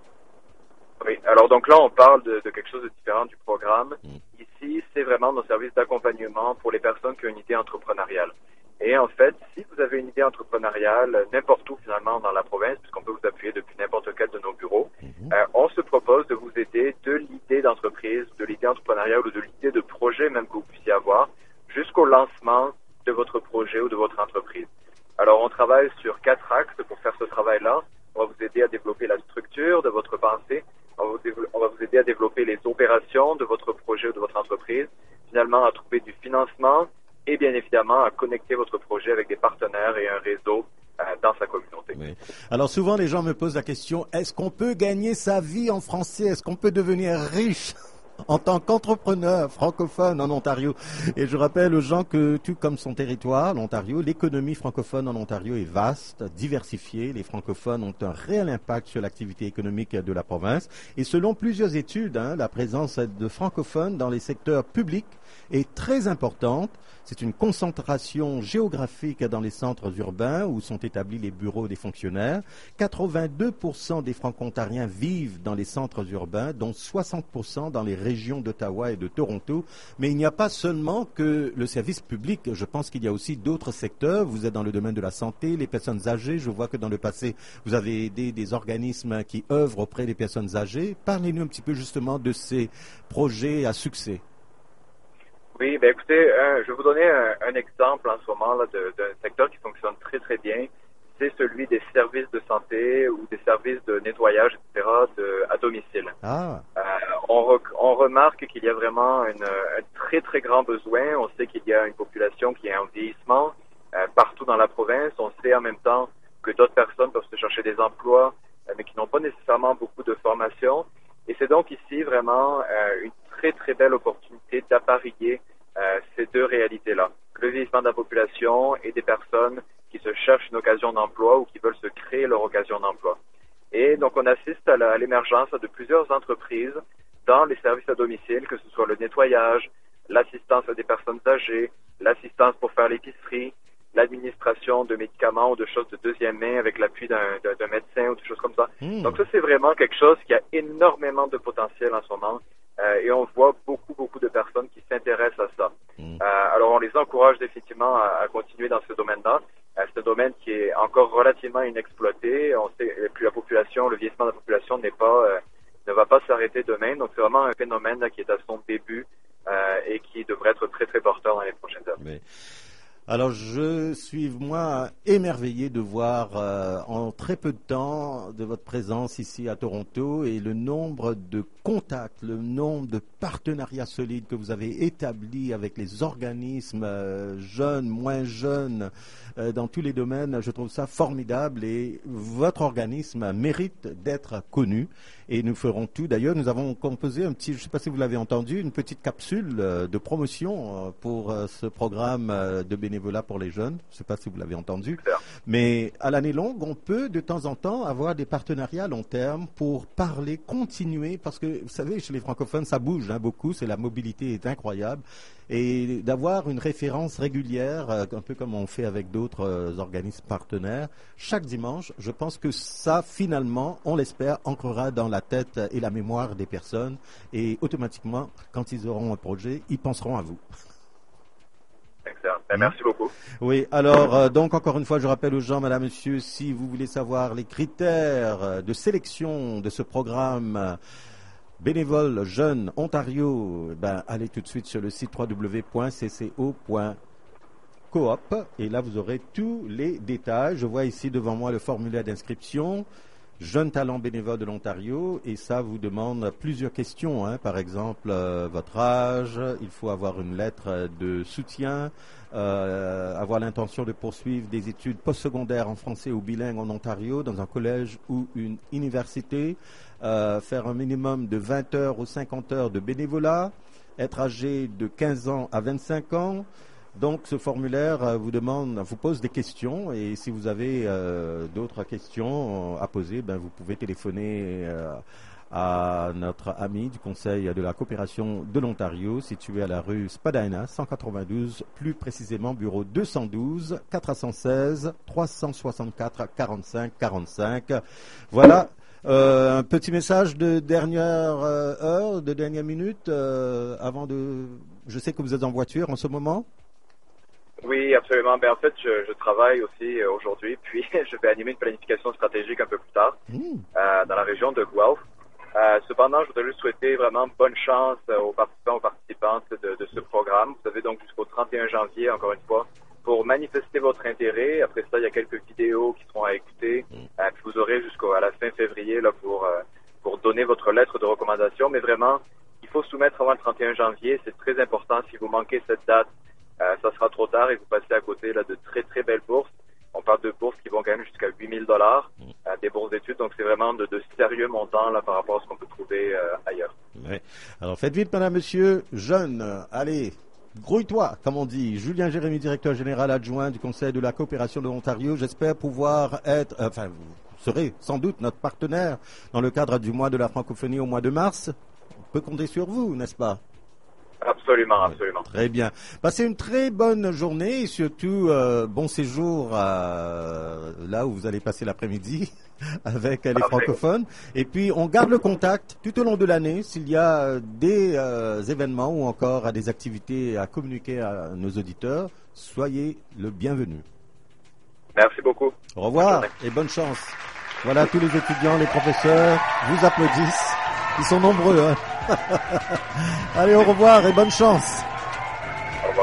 Oui, alors donc là on parle de quelque chose de différent du programme. Ici c'est vraiment nos services d'accompagnement pour les personnes qui ont une idée entrepreneuriale. Et en fait, si vous avez une idée entrepreneuriale, n'importe où finalement dans la province, puisqu'on peut vous appuyer depuis n'importe quel de nos bureaux, on se propose de vous aider de l'idée d'entreprise, de l'idée entrepreneuriale ou de l'idée de projet même que vous puissiez avoir, jusqu'au lancement de votre projet ou de votre entreprise. Alors on travaille sur 4 axes pour faire ce travail-là. On va vous aider à développer la structure de votre pensée, on va vous aider à développer les opérations de votre projet ou de votre entreprise, finalement à trouver du financement, et bien évidemment à connecter votre projet avec des partenaires et un réseau dans sa communauté. Oui. Alors souvent les gens me posent la question, est-ce qu'on peut gagner sa vie en français? Est-ce qu'on peut devenir riche en tant qu'entrepreneur francophone en Ontario? Et je rappelle aux gens que tout comme son territoire, l'Ontario, l'économie francophone en Ontario est vaste, diversifiée. Les francophones ont un réel impact sur l'activité économique de la province. Et selon plusieurs études, la présence de francophones dans les secteurs publics est très importante. C'est une concentration géographique dans les centres urbains où sont établis les bureaux des fonctionnaires. 82% des franco-ontariens vivent dans les centres urbains, dont 60% dans les régions d'Ottawa et de Toronto. Mais il n'y a pas seulement que le service public. Je pense qu'il y a aussi d'autres secteurs. Vous êtes dans le domaine de la santé, les personnes âgées. Je vois que dans le passé, vous avez aidé des organismes qui œuvrent auprès des personnes âgées. Parlez-nous un petit peu justement de ces projets à succès. Oui, ben écoutez, je vais vous donner un exemple en ce moment là d'un secteur qui fonctionne très très bien. C'est celui des services de santé ou des services de nettoyage, etc. à domicile. On remarque qu'il y a vraiment un très très grand besoin. On sait qu'il y a une population qui est en vieillissement partout dans la province. On sait en même temps que d'autres personnes peuvent se chercher des emplois, mais qui n'ont pas nécessairement beaucoup de formation. Et c'est donc ici vraiment une très très belle opportunité d'apparier ces deux réalités-là. Le vieillissement de la population et des personnes qui se cherchent une occasion d'emploi ou qui veulent se créer leur occasion d'emploi. Et donc on assiste à l'émergence de plusieurs entreprises dans les services à domicile, que ce soit le nettoyage, l'assistance à des personnes âgées, l'assistance pour faire l'épicerie, l'administration de médicaments ou de choses de deuxième main avec l'appui d'un médecin ou des choses comme ça. Donc ça, c'est vraiment quelque chose qui a énormément de potentiel en ce moment et on voit beaucoup de personnes qui s'intéressent à ça. Alors on les encourage définitivement à continuer dans ce domaine-là. C'est un domaine qui est encore relativement inexploité. On sait que la population, le vieillissement de la population ne va pas s'arrêter demain. Donc c'est vraiment un phénomène là, qui est à son début et qui devrait être très très porteur dans les prochaines années. Oui. Alors je suis moi émerveillé de voir en très peu de temps de votre présence ici à Toronto et le nombre de contacts, le nombre de partenariats solides que vous avez établis avec les organismes jeunes, moins jeunes, dans tous les domaines. Je trouve ça formidable et votre organisme mérite d'être connu et nous ferons tout. D'ailleurs, nous avons composé un petit, je ne sais pas si vous l'avez entendu, une petite capsule de promotion pour ce programme de bénévolat pour les jeunes. Je ne sais pas si vous l'avez entendu. Mais à l'année longue, on peut de temps en temps avoir des partenariats à long terme pour parler, continuer, parce que vous savez, chez les francophones, ça bouge beaucoup, la mobilité est incroyable. Et d'avoir une référence régulière, un peu comme on fait avec d'autres organismes partenaires, chaque dimanche, je pense que ça, finalement, on l'espère, ancrera dans la tête et la mémoire des personnes. Et automatiquement, quand ils auront un projet, ils penseront à vous. Excellent. Merci beaucoup. Oui, alors, donc, encore une fois, je rappelle aux gens, madame, monsieur, si vous voulez savoir les critères de sélection de ce programme bénévole jeune Ontario, allez tout de suite sur le site www.cco.coop et là vous aurez tous les détails. Je vois ici devant moi le formulaire d'inscription, Jeunes talents bénévoles de l'Ontario, et ça vous demande plusieurs questions, par exemple votre âge, il faut avoir une lettre de soutien, avoir l'intention de poursuivre des études postsecondaires en français ou bilingue en Ontario dans un collège ou une université, faire un minimum de 20 heures ou 50 heures de bénévolat, être âgé de 15 ans à 25 ans. Donc ce formulaire vous pose des questions et si vous avez d'autres questions à poser, vous pouvez téléphoner à notre ami du Conseil de la coopération de l'Ontario, situé à la rue Spadina, 192, plus précisément bureau 212, 416 364 45 45. Voilà. Un petit message de dernière heure, de dernière minute, avant de... Je sais que vous êtes en voiture en ce moment. Oui, absolument. En fait, je travaille aussi aujourd'hui, puis je vais animer une planification stratégique un peu plus tard dans la région de Guelph. Cependant, je voudrais juste souhaiter vraiment bonne chance aux participants, aux participantes de ce programme. Vous avez donc jusqu'au 31 janvier, encore une fois, pour manifester votre intérêt. Après ça, il y a quelques vidéos qui seront à écouter. Puis vous aurez jusqu'à la fin février là pour donner votre lettre de recommandation. Mais vraiment, il faut soumettre avant le 31 janvier. C'est très important. Si vous manquez cette date, ça sera trop tard et vous passez à côté là de très très belles bourses. On parle de bourses qui vont quand même jusqu'à 8 000 $, des bourses d'études. Donc c'est vraiment de sérieux montants là par rapport à ce qu'on peut trouver ailleurs. Oui. Alors faites vite, madame, monsieur. Jeune, allez. Grouille-toi, comme on dit. Julien Jérémy, directeur général adjoint du Conseil de la coopération de l'Ontario. J'espère pouvoir être, vous serez sans doute notre partenaire dans le cadre du mois de la francophonie au mois de mars. On peut compter sur vous, n'est-ce pas? Absolument, absolument. Très bien. Passez une très bonne journée et surtout bon séjour là où vous allez passer l'après-midi avec les francophones. Et puis on garde le contact tout au long de l'année s'il y a des événements ou encore des activités à communiquer à nos auditeurs. Soyez le bienvenu. Merci beaucoup. Au revoir et bonne chance. Voilà, tous les étudiants, les professeurs vous applaudissent. Ils sont nombreux, Allez, au revoir et bonne chance. Au revoir.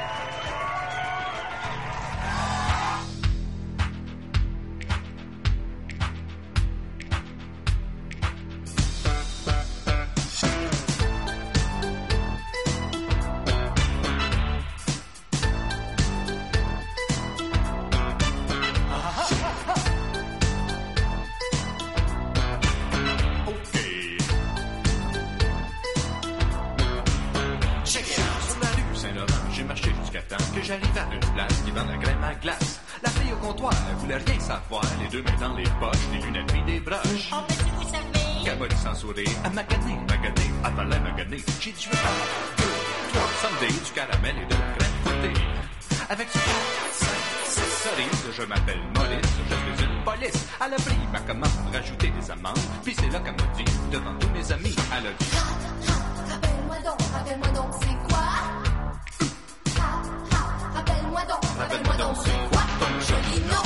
J'arrive à une place qui vend la crème à glace. La fille au comptoir, elle voulait rien savoir. Les deux mains dans les poches, des lunettes puis des broches. Oh, mais si vous savez. Cabote sans sourire, à maganer, elle fallait maganer. J'ai dit, je veux pas deux, trois sundaes, du caramel et de la crème fouettée. Avec ce 5, 6 cerises, je m'appelle Maurice, je suis une police. Elle a pris ma commande, rajouter des amandes. Puis c'est là qu'elle m'a dit, devant tous mes amis, elle a dit... donc, c'est quoi? Rappelle-moi donc, c'est quoi ton joli nom?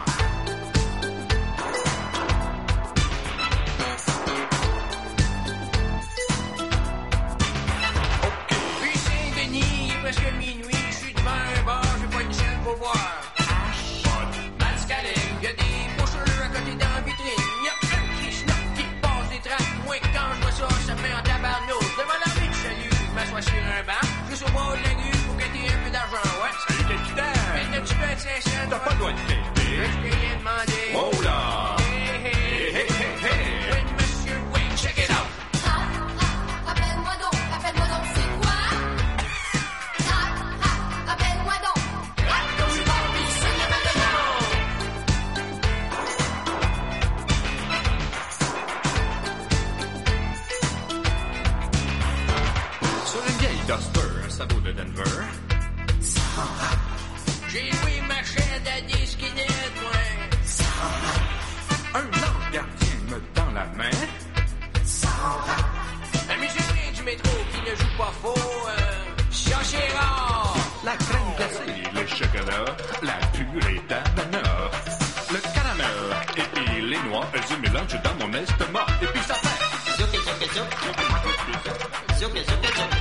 Puis Saint-Denis, il est presque minuit, je suis devant un bar, j'ai pas une chaîne pour boire. Mal scalé, y'a des boucheurs à côté dans la vitrine, y'a un qui schnock, qui passe des tracts. Moi, quand je vois ça, ça me met en tabarnouche. Devant l'armée de salut, je m'assois sur un banc, juste au bord de la rue pour gagner un peu d'argent, ouais. Salut, capitaine! Mais t'as-tu fait 500? T'as pas le droit de tester. Je t'ai rien demandé. Oh là! Hey, hey, Hey, hey, hey, hey! hey, monsieur Wayne, check it out. Rappelle-moi donc, c'est quoi? Rappelle-moi donc. Sur une vieille Duster, un sabot de Denver. J'ai loué ma chaîne à des skinheads, ouais. Un ange gardien me tend la main. Un musicien du métro qui ne joue pas faux, Chachérard. La crème glacée, le chocolat, la purée d'ananas. Le caramel et les noix, elles se mélangent dans mon estomac. Et puis ça fait... Zouk, zouk, zouk. Zouk, zouk, zouk.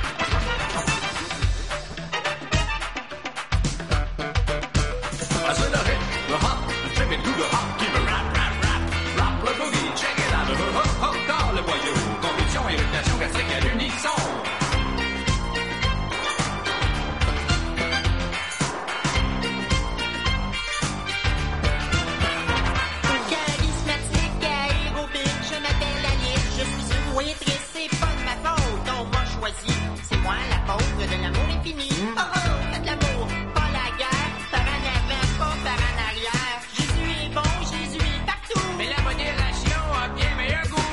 Ah, c'est le hit, le hop, le trip et tout le hop qui me rap, le boogie, check it out, le hop, hop, dans le boyau, convulsion, irritation gastrique à l'unisson. Charismatique, aérobique, je m'appelle Alice, je suis une waitress, c'est pas de ma faute, on m'a choisi, c'est moi la pauvre de l'amour infini. Oh oh, faites l'amour, pas la guerre, par en avant, pas par en arrière. Jésus est bon, Jésus est partout, mais la modération a bien meilleur goût.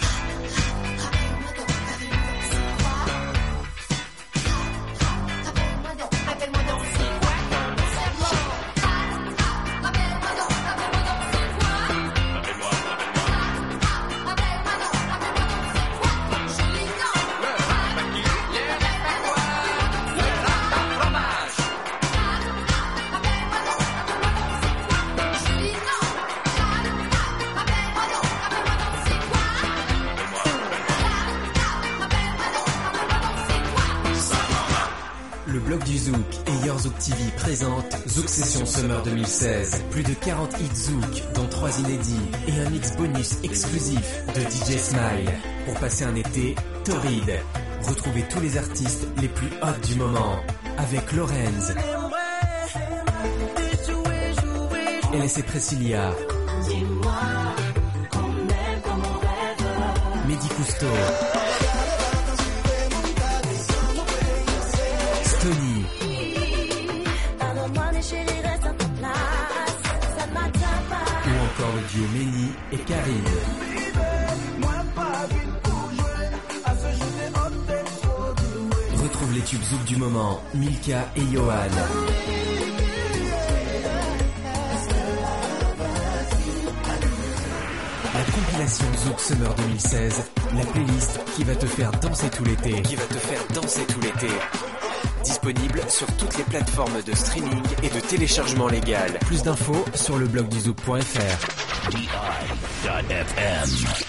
Rappelle-moi donc, c'est quoi ton cerveau? Rappelle-moi donc, c'est quoi? Rappelle-moi. Rappelle-moi donc, c'est quoi ton joli nom? Le rap à qui? Le rap à quoi? Le rap à fromage. Rappelle-moi donc, c'est quoi ton joli nom? Rappelle-moi donc, c'est quoi? Le blog du Zouk et Your Zouk TV présente Zouk Session Summer 2016. Plus de 40 hits Zouk, dont 3 inédits et un mix bonus exclusif de DJ Smile. Pour passer un été torride. Retrouvez tous les artistes les plus hot du moment avec Lorenz, LSC Presilia, Mehdi Cousteau, Stony ou encore le duo Méni et Karine. Retrouve les tubes Zouk du moment, Milka et Johan. La compilation Zouk Summer 2016, la playlist qui va te faire danser tout l'été. Disponible sur toutes les plateformes de streaming et de téléchargement légal. Plus d'infos sur le blog du zouk.fr. DI.FM.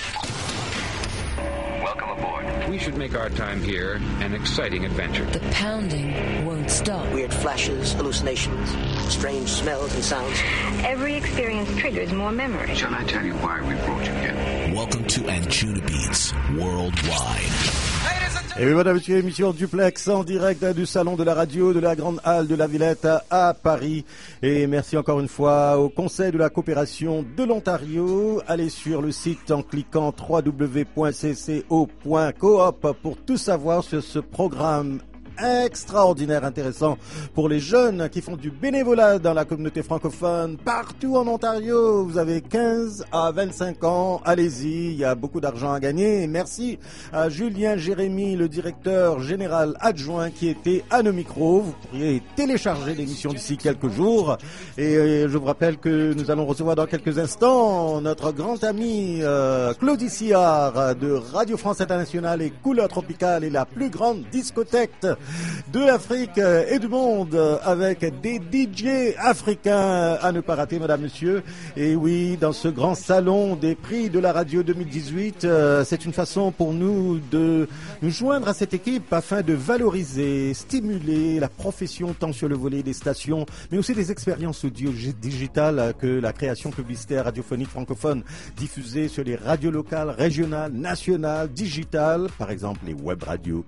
Welcome aboard. We should make our time here an exciting adventure. The pounding won't stop. Weird flashes, hallucinations, strange smells and sounds. Every experience triggers more memory. Shall I tell you why we brought you here? Welcome to Anjuna Beats Worldwide. Et oui, madame, monsieur, émission Duplex en direct du salon de la radio de la Grande Halle de la Villette à Paris. Et merci encore une fois au Conseil de la coopération de l'Ontario. Allez sur le site en cliquant www.cco.coop pour tout savoir sur ce programme extraordinaire, intéressant pour les jeunes qui font du bénévolat dans la communauté francophone partout en Ontario. Vous avez 15 à 25 ans, allez-y, il y a beaucoup d'argent à gagner. Merci à Julien Jérémy, le directeur général adjoint qui était à nos micros. Vous pourriez télécharger l'émission d'ici quelques jours. Et je vous rappelle que nous allons recevoir dans quelques instants notre grand ami Claudie Sillard de Radio France Internationale et Couleur Tropicale et la plus grande discothèque de l'Afrique et du monde avec des DJ africains à ne pas rater, mesdames, messieurs. Et oui, dans ce grand salon des prix de la radio 2018, c'est une façon pour nous de nous joindre à cette équipe afin de valoriser, stimuler la profession tant sur le volet des stations, mais aussi des expériences audio digitales que la création publicitaire radiophonique francophone diffusée sur les radios locales, régionales, nationales, digitales, par exemple les web radios,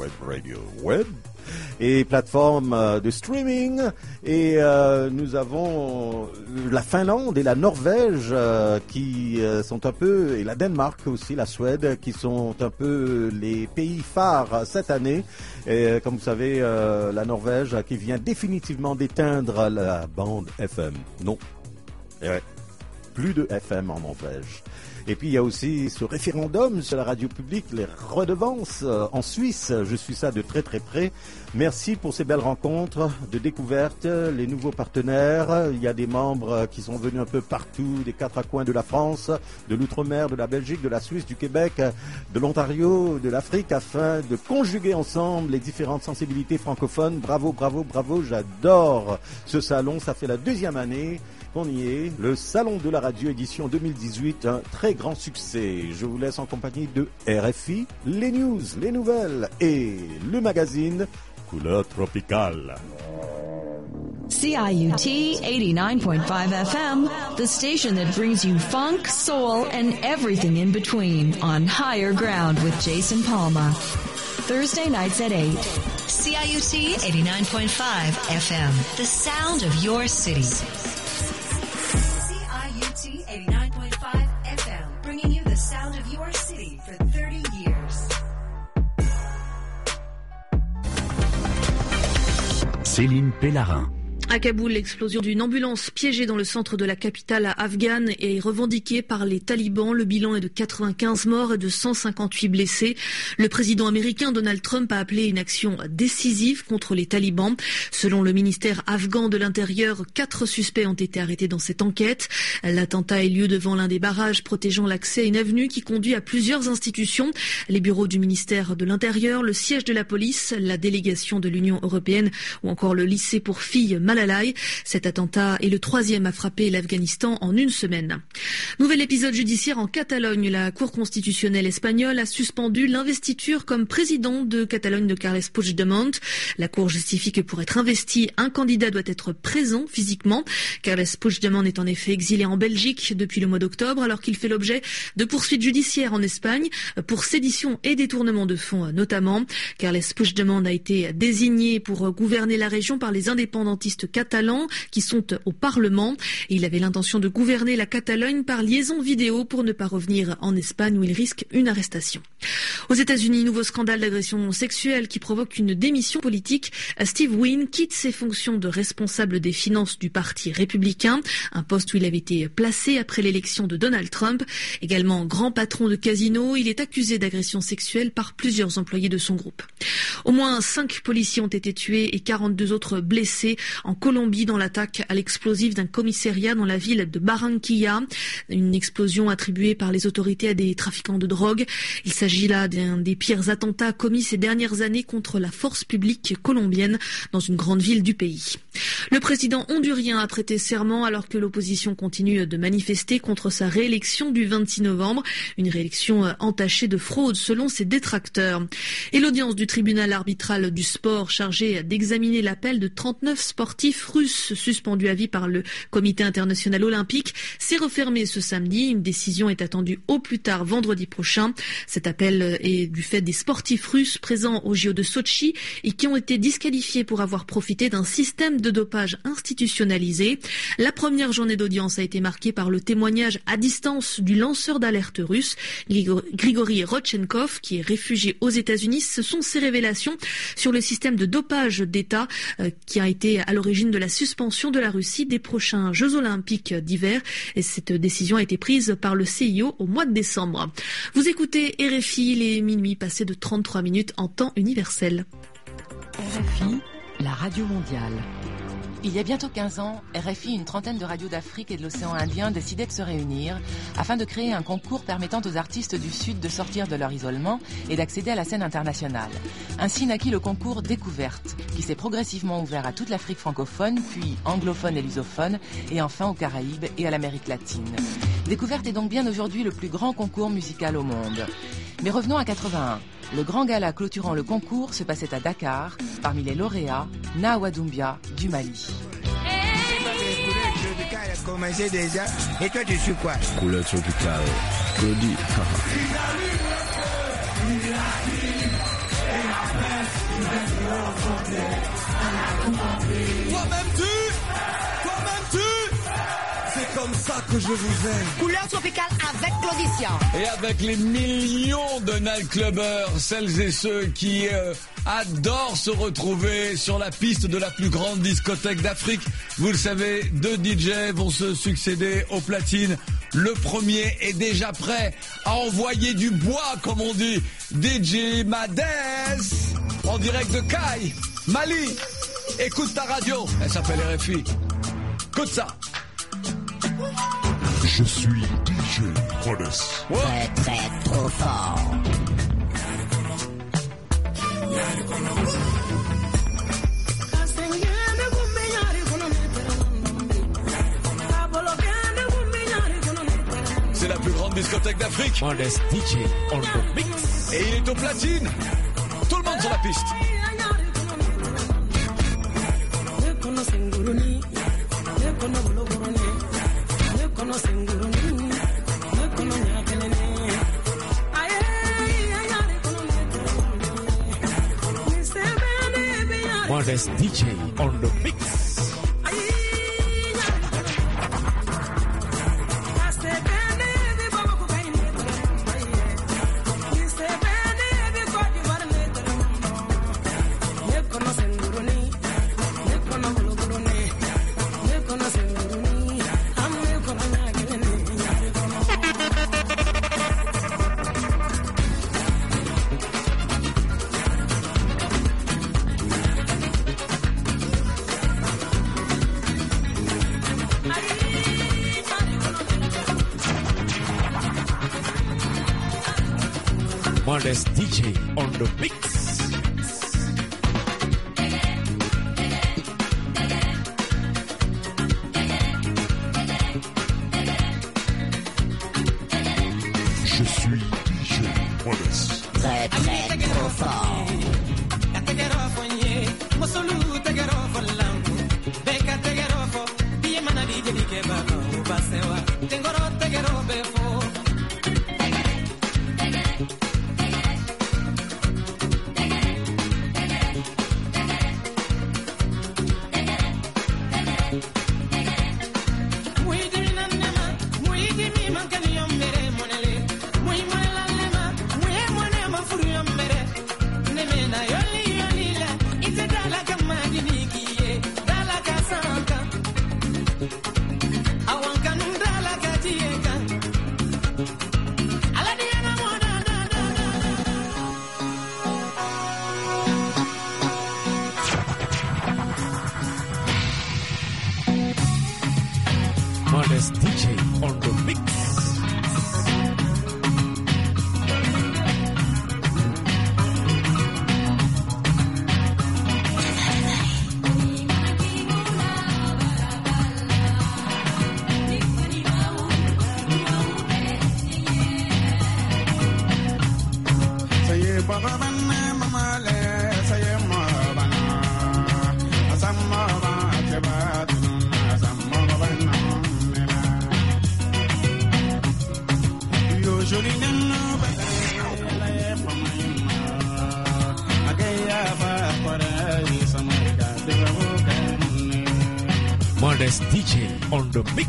web et plateformes de streaming. Et nous avons la Finlande et la Norvège qui sont un peu, et la Danemark aussi, la Suède, qui sont un peu les pays phares cette année. Et comme vous savez, la Norvège qui vient définitivement d'éteindre la bande FM. Non. Et ouais. Plus de FM en Norvège. Et puis il y a aussi ce référendum sur la radio publique, les redevances en Suisse. Je suis ça de très très près. Merci pour ces belles rencontres de découverte, les nouveaux partenaires. Il y a des membres qui sont venus un peu partout, des quatre coins de la France, de l'outre-mer, de la Belgique, de la Suisse, du Québec, de l'Ontario, de l'Afrique, afin de conjuguer ensemble les différentes sensibilités francophones. Bravo, bravo, bravo. J'adore ce salon. Ça fait la 2e année qu'on y est. Le Salon de la Radio édition 2018, un très grand succès. Je vous laisse en compagnie de RFI, les news, les nouvelles et le magazine Couleur Tropicale. CIUT 89.5 FM, the station that brings you funk, soul, and everything in between on Higher Ground with Jason Palma. Thursday nights at 8. CIUT 89.5 FM, the sound of your city. CIUT 89.5 FM, bringing you the sound of your city for 30 years. Céline Pellarin. À Kaboul, l'explosion d'une ambulance piégée dans le centre de la capitale afghane est revendiquée par les talibans. Le bilan est de 95 morts et de 158 blessés. Le président américain Donald Trump a appelé une action décisive contre les talibans. Selon le ministère afghan de l'Intérieur, 4 suspects ont été arrêtés dans cette enquête. L'attentat a eu lieu devant l'un des barrages protégeant l'accès à une avenue qui conduit à plusieurs institutions. Les bureaux du ministère de l'Intérieur, le siège de la police, la délégation de l'Union européenne ou encore le lycée pour filles Malalai. Cet attentat est le 3e à frapper l'Afghanistan en une semaine. Nouvel épisode judiciaire en Catalogne. La Cour constitutionnelle espagnole a suspendu l'investiture comme président de Catalogne de Carles Puigdemont. La Cour justifie que pour être investi, un candidat doit être présent physiquement. Carles Puigdemont est en effet exilé en Belgique depuis le mois d'octobre alors qu'il fait l'objet de poursuites judiciaires en Espagne pour sédition et détournement de fonds notamment. Carles Puigdemont a été désigné pour gouverner la région par les indépendantistes catalans qui sont au Parlement. Et il avait l'intention de gouverner la Catalogne par liaison vidéo pour ne pas revenir en Espagne où il risque une arrestation. Aux États-Unis, nouveau scandale d'agression sexuelle qui provoque une démission politique. Steve Wynn quitte ses fonctions de responsable des finances du Parti républicain, un poste où il avait été placé après l'élection de Donald Trump. Également grand patron de casino, il est accusé d'agression sexuelle par plusieurs employés de son groupe. Au moins 5 policiers ont été tués et 42 autres blessés en Colombie dans l'attaque à l'explosif d'un commissariat dans la ville de Barranquilla. Une explosion attribuée par les autorités à des trafiquants de drogue. Il s'agit là d'un des pires attentats commis ces dernières années contre la force publique colombienne dans une grande ville du pays. Le président hondurien a prêté serment alors que l'opposition continue de manifester contre sa réélection du 26 novembre. Une réélection entachée de fraude selon ses détracteurs. Et l'audience du tribunal arbitral du sport chargé d'examiner l'appel de 39 sportifs sportif russe suspendu à vie par le Comité international olympique s'est refermé ce samedi. Une décision est attendue au plus tard vendredi prochain. Cet appel est du fait des sportifs russes présents au JO de Sotchi et qui ont été disqualifiés pour avoir profité d'un système de dopage institutionnalisé. La première journée d'audience a été marquée par le témoignage à distance du lanceur d'alerte russe, Grigory Rodchenkov, qui est réfugié aux États-Unis. Ce sont ses révélations sur le système de dopage d'État qui a été à l'origine de la suspension de la Russie des prochains Jeux olympiques d'hiver. Et cette décision a été prise par le CIO au mois de décembre. Vous écoutez RFI, il est minuit passé de 33 minutes en temps universel. RFI, la radio mondiale. Il y a bientôt 15 ans, RFI et une trentaine de radios d'Afrique et de l'océan Indien décidaient de se réunir afin de créer un concours permettant aux artistes du Sud de sortir de leur isolement et d'accéder à la scène internationale. Ainsi naquit le concours Découverte, qui s'est progressivement ouvert à toute l'Afrique francophone, puis anglophone et lusophone, et enfin aux Caraïbes et à l'Amérique latine. Découverte est donc bien aujourd'hui le plus grand concours musical au monde. Mais revenons à 81. Le grand gala clôturant le concours se passait à Dakar, parmi les lauréats, Nawa Doumbia du Mali. Commencé déjà. Et toi, tu suis quoi? Couleur tropicale. Claudie. Toi-même-tu, c'est comme ça que je vous aime. Couleur tropicale avec Claudicia. Et avec les millions de nightclubbers, celles et ceux qui adorent se retrouver sur la piste de la plus grande discothèque d'Afrique. Vous le savez, 2 DJ vont se succéder aux platines. Le premier est déjà prêt à envoyer du bois, comme on dit. DJ Madès, en direct de Kai, Mali. Écoute ta radio, elle s'appelle RFI. Écoute ça. Je suis DJ Madès. Très très trop fort. C'est la plus grande discothèque d'Afrique. Madès DJ on the mix. Et il est au platine. Tout le monde sur la piste. Madès DJ on the mix. Madès DJ on the mix. Je suis DJ Madès. Très très trop fort. Madès DJ on the mix. on the mix.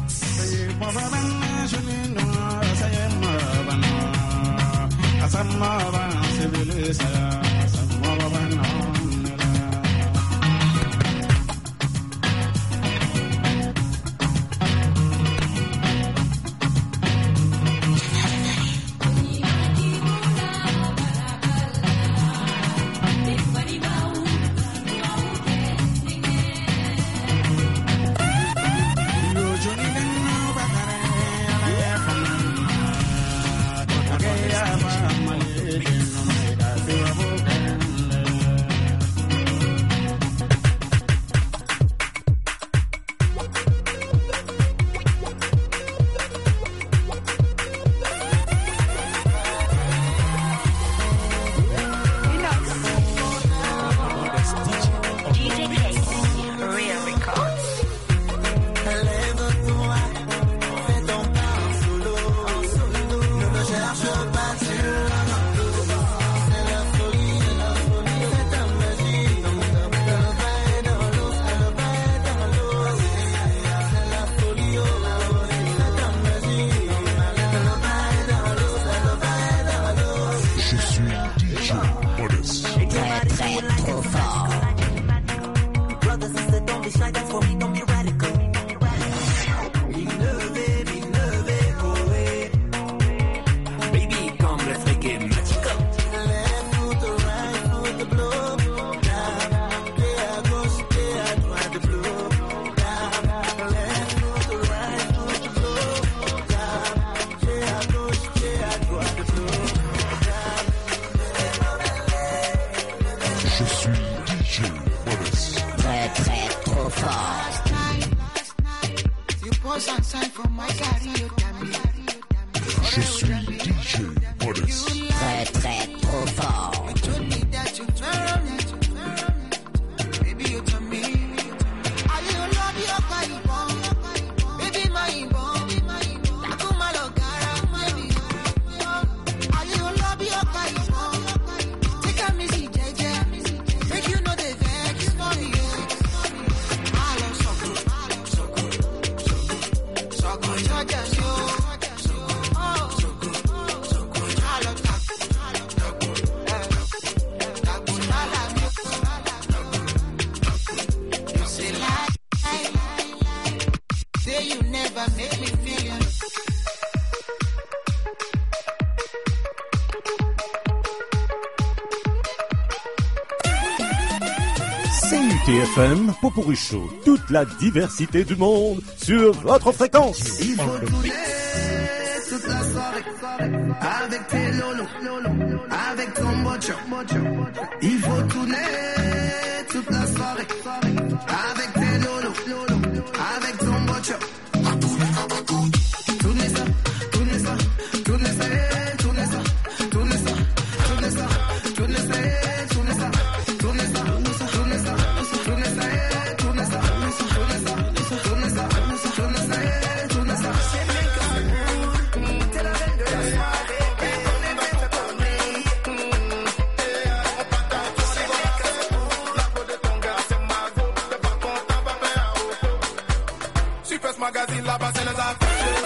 TFM, Popurrí Show, toute la diversité du monde sur votre fréquence. Il faut tourner toute la soirée avec tes lolos, avec ton mocho. Il faut tourner toute la soirée avec tes lolos, avec ton mocho. Tournez ça, tournez ça, tournez ça, tournez ça, tournez ça, tournez ça, tournez ça, tournez ça, tournez ça. Magazine là-bas, c'est les affaires.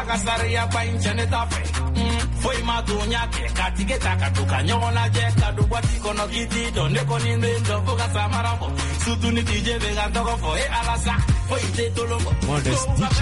Akasaria painchene tafe. Foi matunya ke katige takatuka nyona je kadu bwati kono kiti donde koninde ndo fuga samarambo. Sutuni DJ vega toko foi alasa. Foi te tolombo. Modest DJ.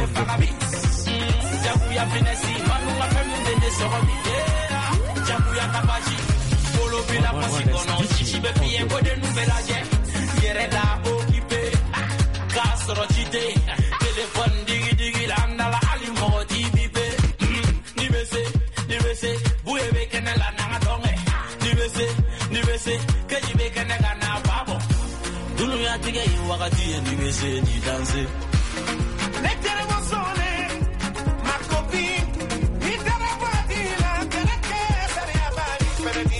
Jabuya finesi manu la famille de sorobi. Jabuya kabaji. Polo bila pasikono chichibe pie kode nouvelle je. Yereda occupé. Kasoro chite. Téléphone digi digi landala ali moti bibe. Nibese buebe kenela nanga tonge. Nibese kejibe kenega na babo. Dulu ya tige wakati nibese ni danse. Lekere mosone ma copine. Itara badila keleke saria bali perdi.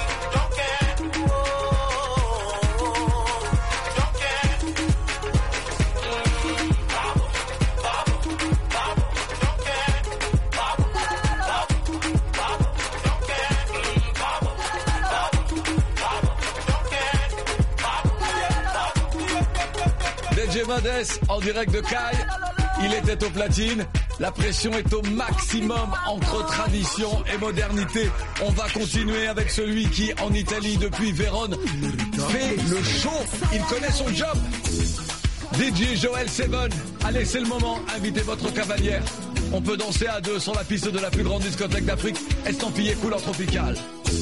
DJ Modeste en direct de Caille, il était au platine. La pression est au maximum entre tradition et modernité. On va continuer avec celui qui, en Italie, depuis Vérone, fait le show. Il connaît son job. DJ Joel Seven. Allez, c'est le moment. Invitez votre cavalière. On peut danser à deux sur la piste de la plus grande discothèque d'Afrique, estampillée couleur tropicale.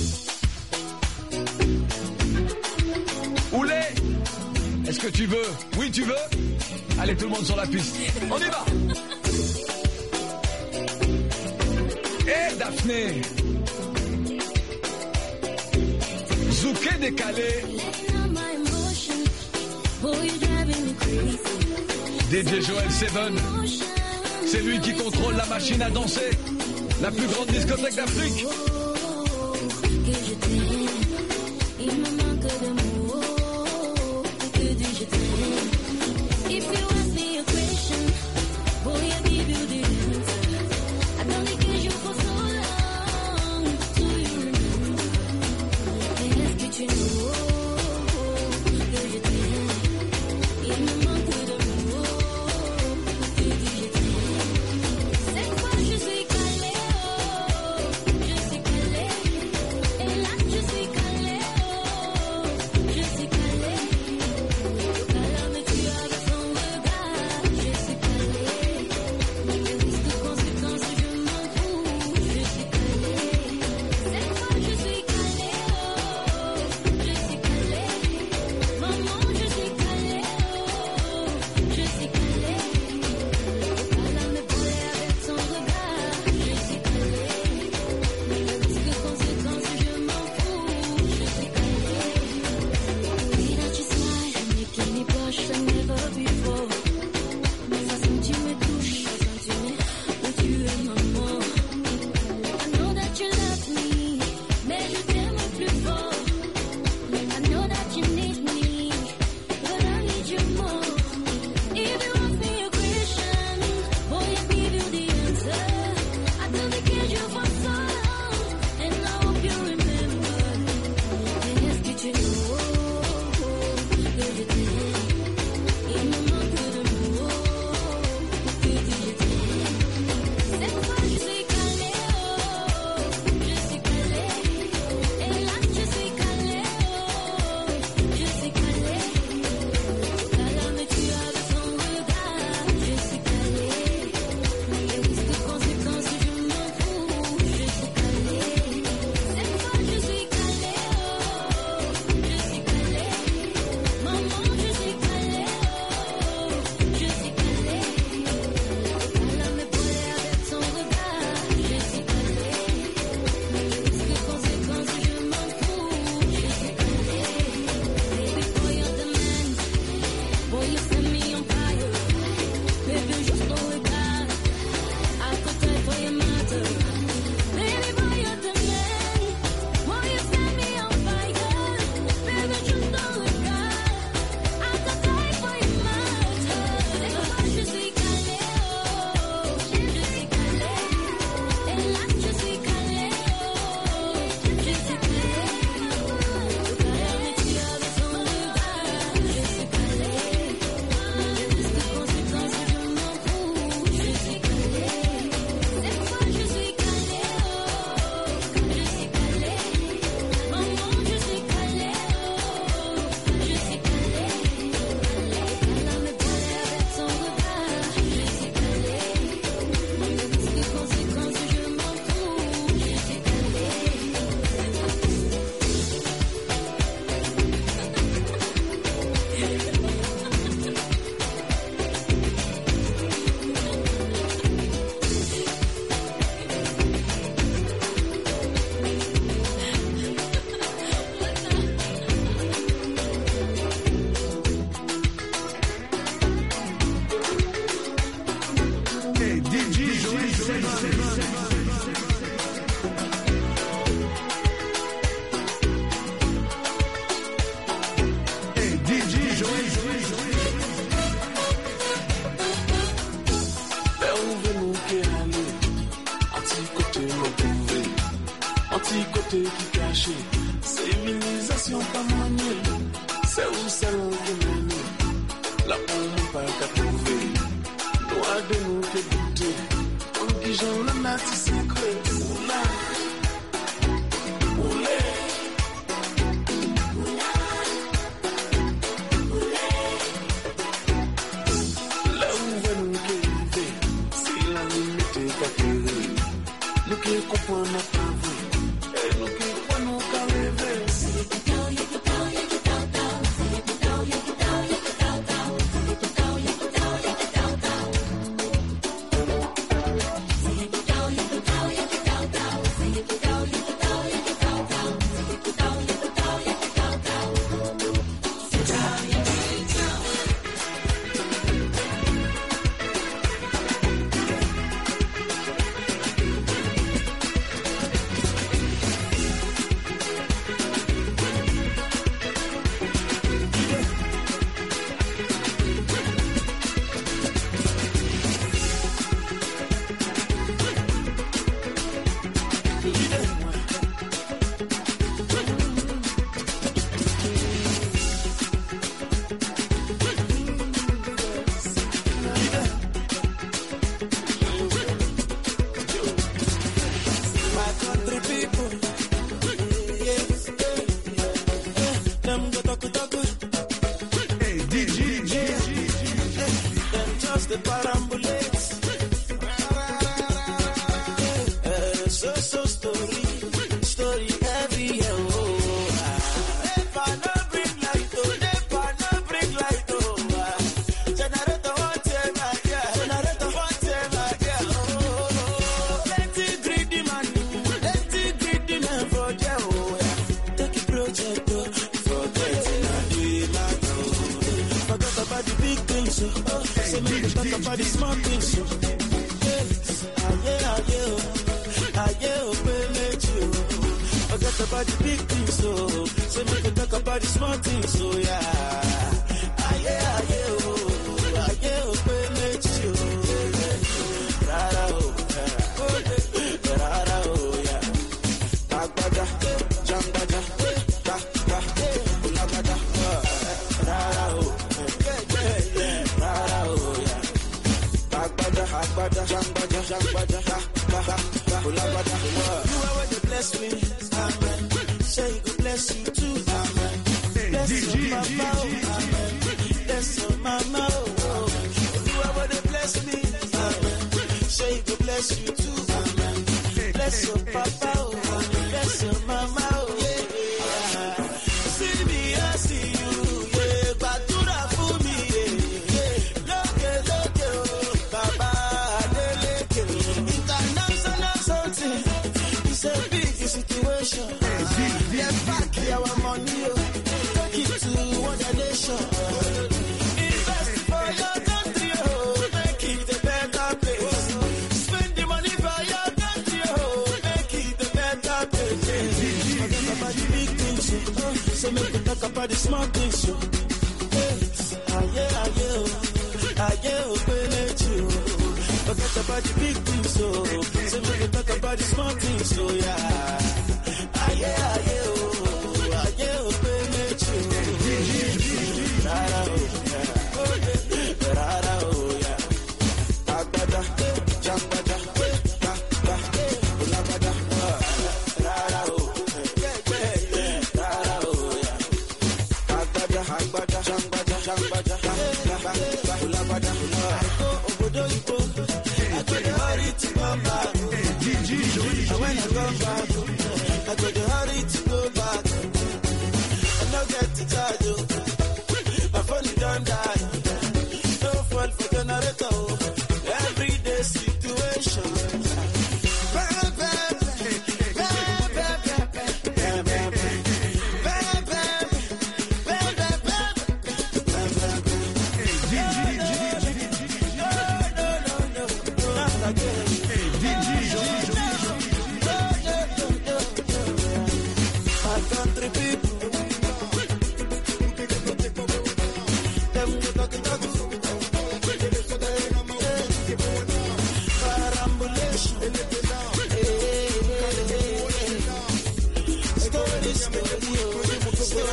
Oulé, est-ce que tu veux? Oui, tu veux? Allez, tout le monde sur la piste. On y va. Et Daphné. Zouké décalé. DJ Joel Seven. C'est lui qui contrôle la machine à danser. La plus grande discothèque d'Afrique. Il me manque de mots, que dis-je t'aime. If you ask me a question, boy, I give you the answer. I've done the casual for so long, do you remember? Est-ce que tu know que je t'aime? Il me manque de mots, que dis-je t'aime. Cette fois je suis calée, oh, je suis calée. Et là je suis calée. Je suis calée, calme tu avec son regard. Je suis calée, Anti-côté qui caché, civilisation pas maniée, c'est où c'est l'envie. La pomme pas qu'à trouver, doit de nous dégoûter. On dit j'en le nati secret, oula, oulé. Là où va nous arriver, si la limite est capturée, nous qui comprenons ma parole, et nous qui prenons qu'à rêver. I when I come back,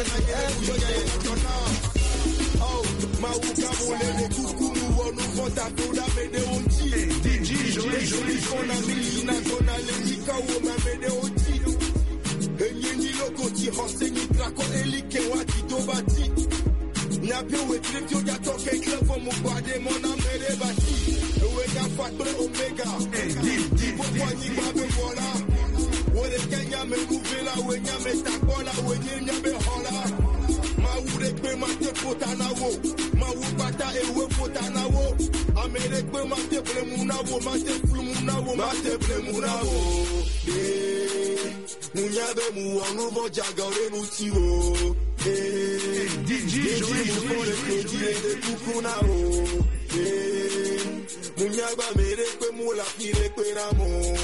Oh, Mauka Molene Kukumu Wonu Fontakoda Mede Oti DJ Jolie Kona Milina Kona Lenika Woma Mede Oti Enyeni Lokoti Hosenyi Trako Elike Wati Tobati Nyabe Wetrip Yoga Toke Club Mubade Mona Mede Bati Ewega Fatre Omega Pokwani Babe Bola Wole Kenya Me Uvela Wenya Me Takola Wenya Me Hola Mawurekbe mate potanawo, mawubata ewe potanawo. Amerekbe mate plemunawo, mate fluminawo, mate plemunawo. Munyabe muwanu bojagore nutiwo. DJ mufole kodire de kukunawo. Munyaba merekbe mula kirekbe ramo.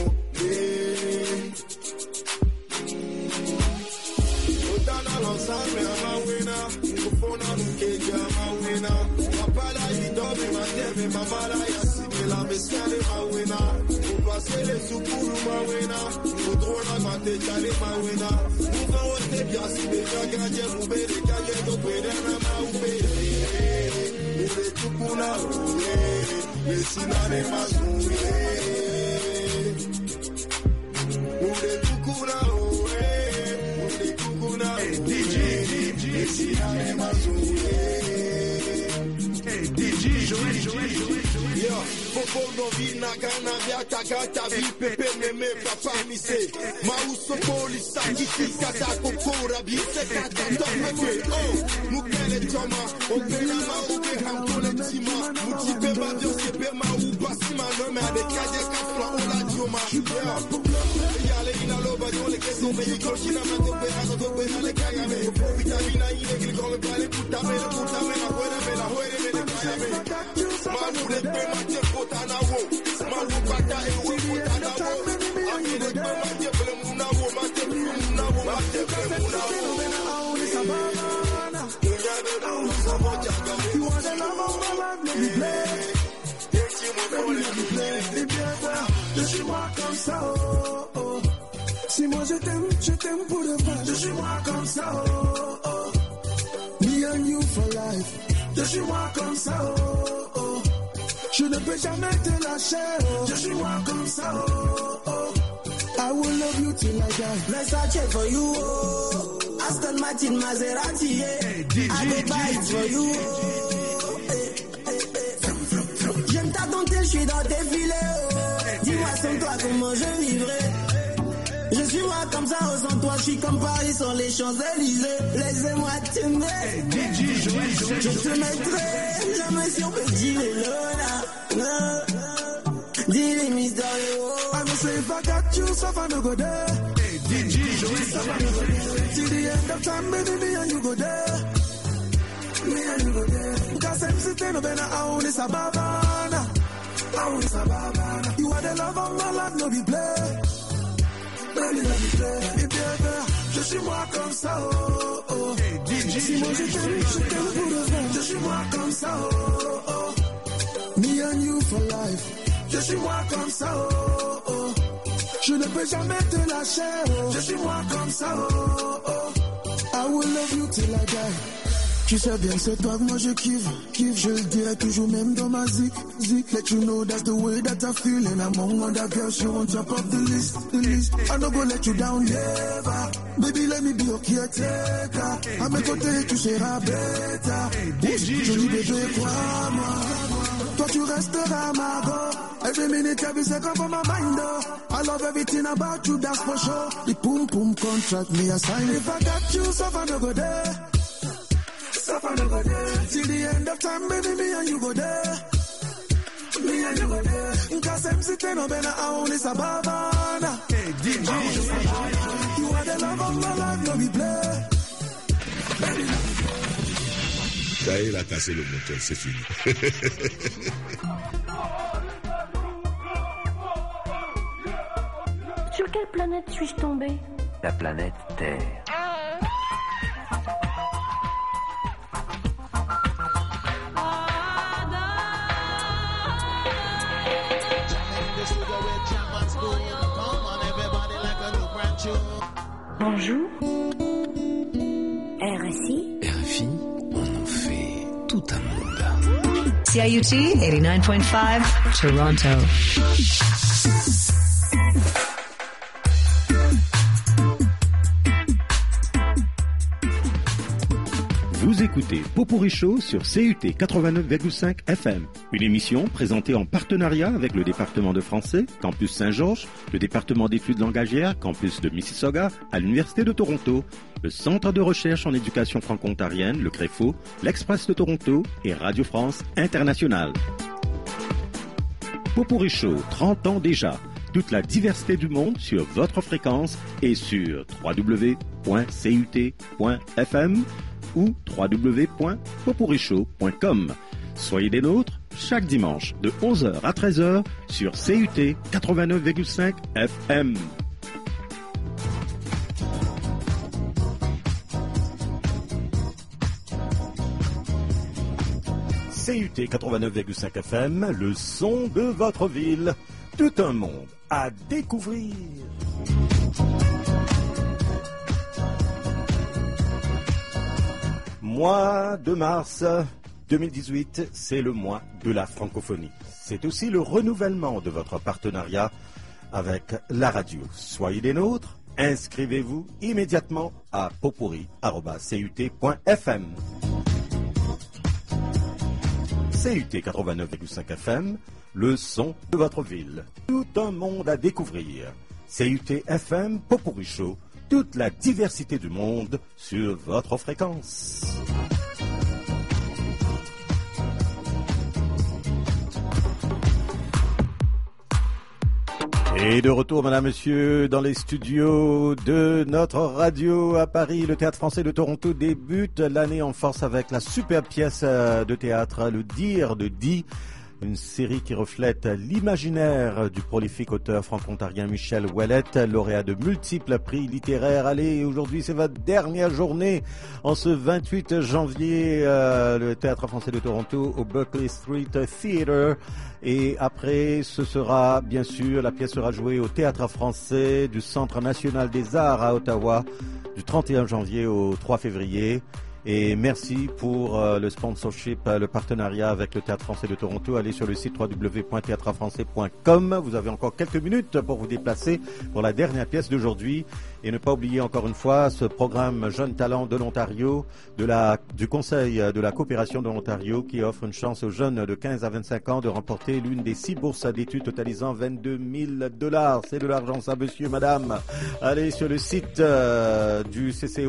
Dana l'ensemble à ma wena, Mufona Nukeja ma wena, Mapala Idobi ma teme, Mamala Yasime la mescale ma wena, Pour passer les soukous ma wena, Pour drôle ma tétale ma wena, Mouva ote biasi de jagradje, Moube de kage do pedena ma ube, Mure tukuna ue, Mesinane ma zouye, Mure tukuna ue, DJ Yo, Popo no vina gana viata gata vi pepe meme papa mise. Mauso polisa kifika ta kokora bise kata tope. Oh, mukele toma, opera ma ube hamkole tima. Mutipe ma dio sepe ma ubasi ma no me ade kaje kafla ola dioma. Yale ina loba yole keso me yikoshina ma tope na tope na le kagame. Vitamina ine glikome pale puta me na huere me la huere me le kagame. Mawure pe mate potanawo, mawubata ewe potanawo. Amire pe mate plemunawo, mate plemunawo, mate plemunawo. Munyade na usomo jagame. You are the love of my life, let me play. Yeki mo kole me play. Je suis moi comme ça, oh oh. Si moi je t'aime pour de vrai. Je suis moi comme ça, oh oh. Me and you for life. Je suis moi comme ça, oh oh. Je ne peux jamais te lâcher, oh. Je suis moi comme ça, oh oh. I will love you till I die. Versace for you, oh. Aston Martin Maserati, yeah. I go buy it for you, oh. J'aime ta dentelle, je suis dans tes filets, oh. Dis-moi sans toi comment je vivrai. Je suis moi comme ça, oh, sans toi, je suis comme Paris sans les Champs-Élysées. Laissez-moi t'aimer, je te mettrai jamais sur petit vélo, là. Dis-les mystérieux. I know say if I got you, so far no go there. Till the end of time, baby, me and you go there. Me and you go there. Because I'm sitting up in a own sababana. You are the love of my life, no be play. Je suis moi comme ça, oh oh. Si moi je t'aime pour le vrai. Je suis moi comme ça, oh oh. Me and you for life. Je suis moi comme ça, oh oh. Je ne peux jamais te lâcher, oh. Je suis moi comme ça, oh oh. I will love you till I die. Tu sais bien, c'est toi que moi je kiffe, je le dirai toujours même dans ma zik. Let you know that's the way that I feel, and among other girls you on top of the list. I don't go let you down, never. Baby, let me be your caretaker. À mes côtés, tu seras bêta. Joli bébé, crois-moi. Toi tu resteras ma go. Every minute, every second for my mind, oh. I love everything about you, that's for sure. The boom boom contract me a sign. If I got you, so far no go there. Till the end of time, baby, me and you go there. Me and you go there. Cause I'm sitting up in a own is a babana. Hey, DJ. You are the love of my life, no be play. Ça y est, il a cassé le moteur, c'est fini. Sur quelle planète suis-je tombé? La planète Terre. Bonjour. RFI. RFI, on en fait tout un monde. CIUT 89.5 Toronto. Vous écoutez Popurrí Show sur CUT 89,5 FM, une émission présentée en partenariat avec le département de français, Campus Saint-Georges, le département d'études langagières, Campus de Mississauga, à l'Université de Toronto, le Centre de recherche en éducation franco-ontarienne, le CREFO, l'Express de Toronto et Radio France Internationale. Popurrí Show, 30 ans déjà, toute la diversité du monde sur votre fréquence et sur www.cut.fm ou www.popurrishow.com. Soyez des nôtres chaque dimanche de 11h à 13h sur CUT 89,5 FM. CUT 89,5 FM, le son de votre ville. Tout un monde à découvrir. Mois de mars 2018, c'est le mois de la francophonie. C'est aussi le renouvellement de votre partenariat avec la radio. Soyez des nôtres, inscrivez-vous immédiatement à popurri@cut.fm. CUT 89,5 FM, le son de votre ville. Tout un monde à découvrir. CUT FM, Popurrí Show, toute la diversité du monde sur votre fréquence. Et de retour, madame, monsieur, dans les studios de notre radio à Paris. Le Théâtre Français de Toronto débute l'année en force avec la superbe pièce de théâtre Le Dire de Di, une série qui reflète l'imaginaire du prolifique auteur franco-ontarien Michel Ouellette, lauréat de multiples prix littéraires. Allez, aujourd'hui c'est votre dernière journée en ce 28 janvier, le Théâtre Français de Toronto au Berkeley Street Theatre. Et après, ce sera, bien sûr, la pièce sera jouée au Théâtre Français du Centre National des Arts à Ottawa du 31 janvier au 3 février. Et merci pour le sponsorship, le partenariat avec le Théâtre Français de Toronto. Allez sur le site www.théâtrefrançais.com. Vous avez encore quelques minutes pour vous déplacer pour la dernière pièce d'aujourd'hui. Et ne pas oublier encore une fois ce programme Jeunes Talents de l'Ontario, du Conseil de la coopération de l'Ontario, qui offre une chance aux jeunes de 15 à 25 ans de remporter l'une des 6 bourses d'études totalisant $22 000. C'est de l'argent, ça, monsieur, madame. Allez sur le site du CCO,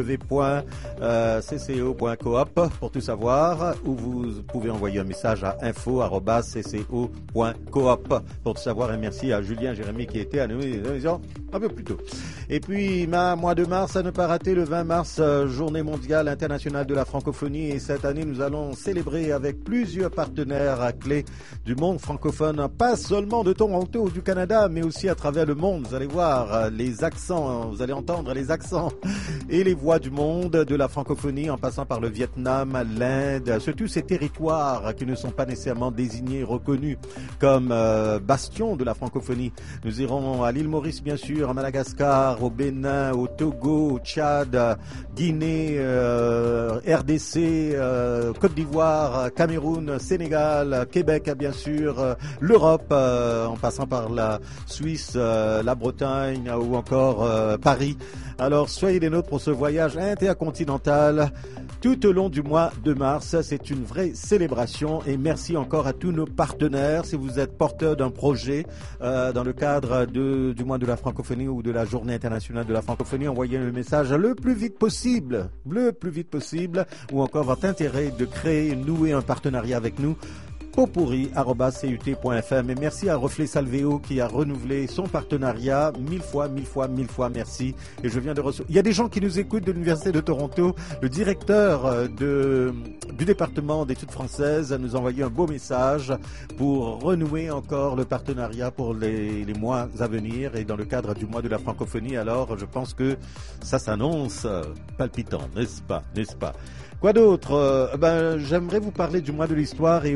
www.cco.coop pour tout savoir, ou vous pouvez envoyer un message à info@cco.coop pour tout savoir. Et merci à Julien Jérémy qui était à nous un peu plus tôt. Et puis, mois de mars, à ne pas rater, le 20 mars, journée mondiale internationale de la francophonie. Et cette année, nous allons célébrer avec plusieurs partenaires clés du monde francophone, pas seulement de Toronto ou du Canada, mais aussi à travers le monde. Vous allez voir les accents, vous allez entendre les accents et les voix du monde de la francophonie, en passant par le Vietnam, l'Inde, surtout ces territoires qui ne sont pas nécessairement désignés, reconnus comme bastions de la francophonie. Nous irons à l'île Maurice, bien sûr, à Madagascar, au Bénin, au Togo, au Tchad, Guinée, RDC, Côte d'Ivoire, Cameroun, Sénégal, Québec, bien sûr, l'Europe, en passant par la Suisse, la Bretagne ou encore Paris. Alors, soyez des nôtres pour ce voyage intercontinental tout au long du mois de mars. C'est une vraie célébration et merci encore à tous nos partenaires. Si vous êtes porteur d'un projet dans le cadre du mois de la francophonie ou de la journée internationale de la francophonie, envoyez le message le plus vite possible, ou encore votre intérêt de créer, nouer un partenariat avec nous. popurri@cut.fm. Et merci à Reflet Salvéo qui a renouvelé son partenariat. Mille fois, merci. Et je viens de recevoir. Il y a des gens qui nous écoutent de l'Université de Toronto. Le directeur du département d'études françaises nous a envoyé un beau message pour renouer encore le partenariat pour les mois à venir et dans le cadre du mois de la francophonie. Alors, je pense que ça s'annonce palpitant, n'est-ce pas? Quoi d'autre? J'aimerais vous parler du mois de l'histoire et aussi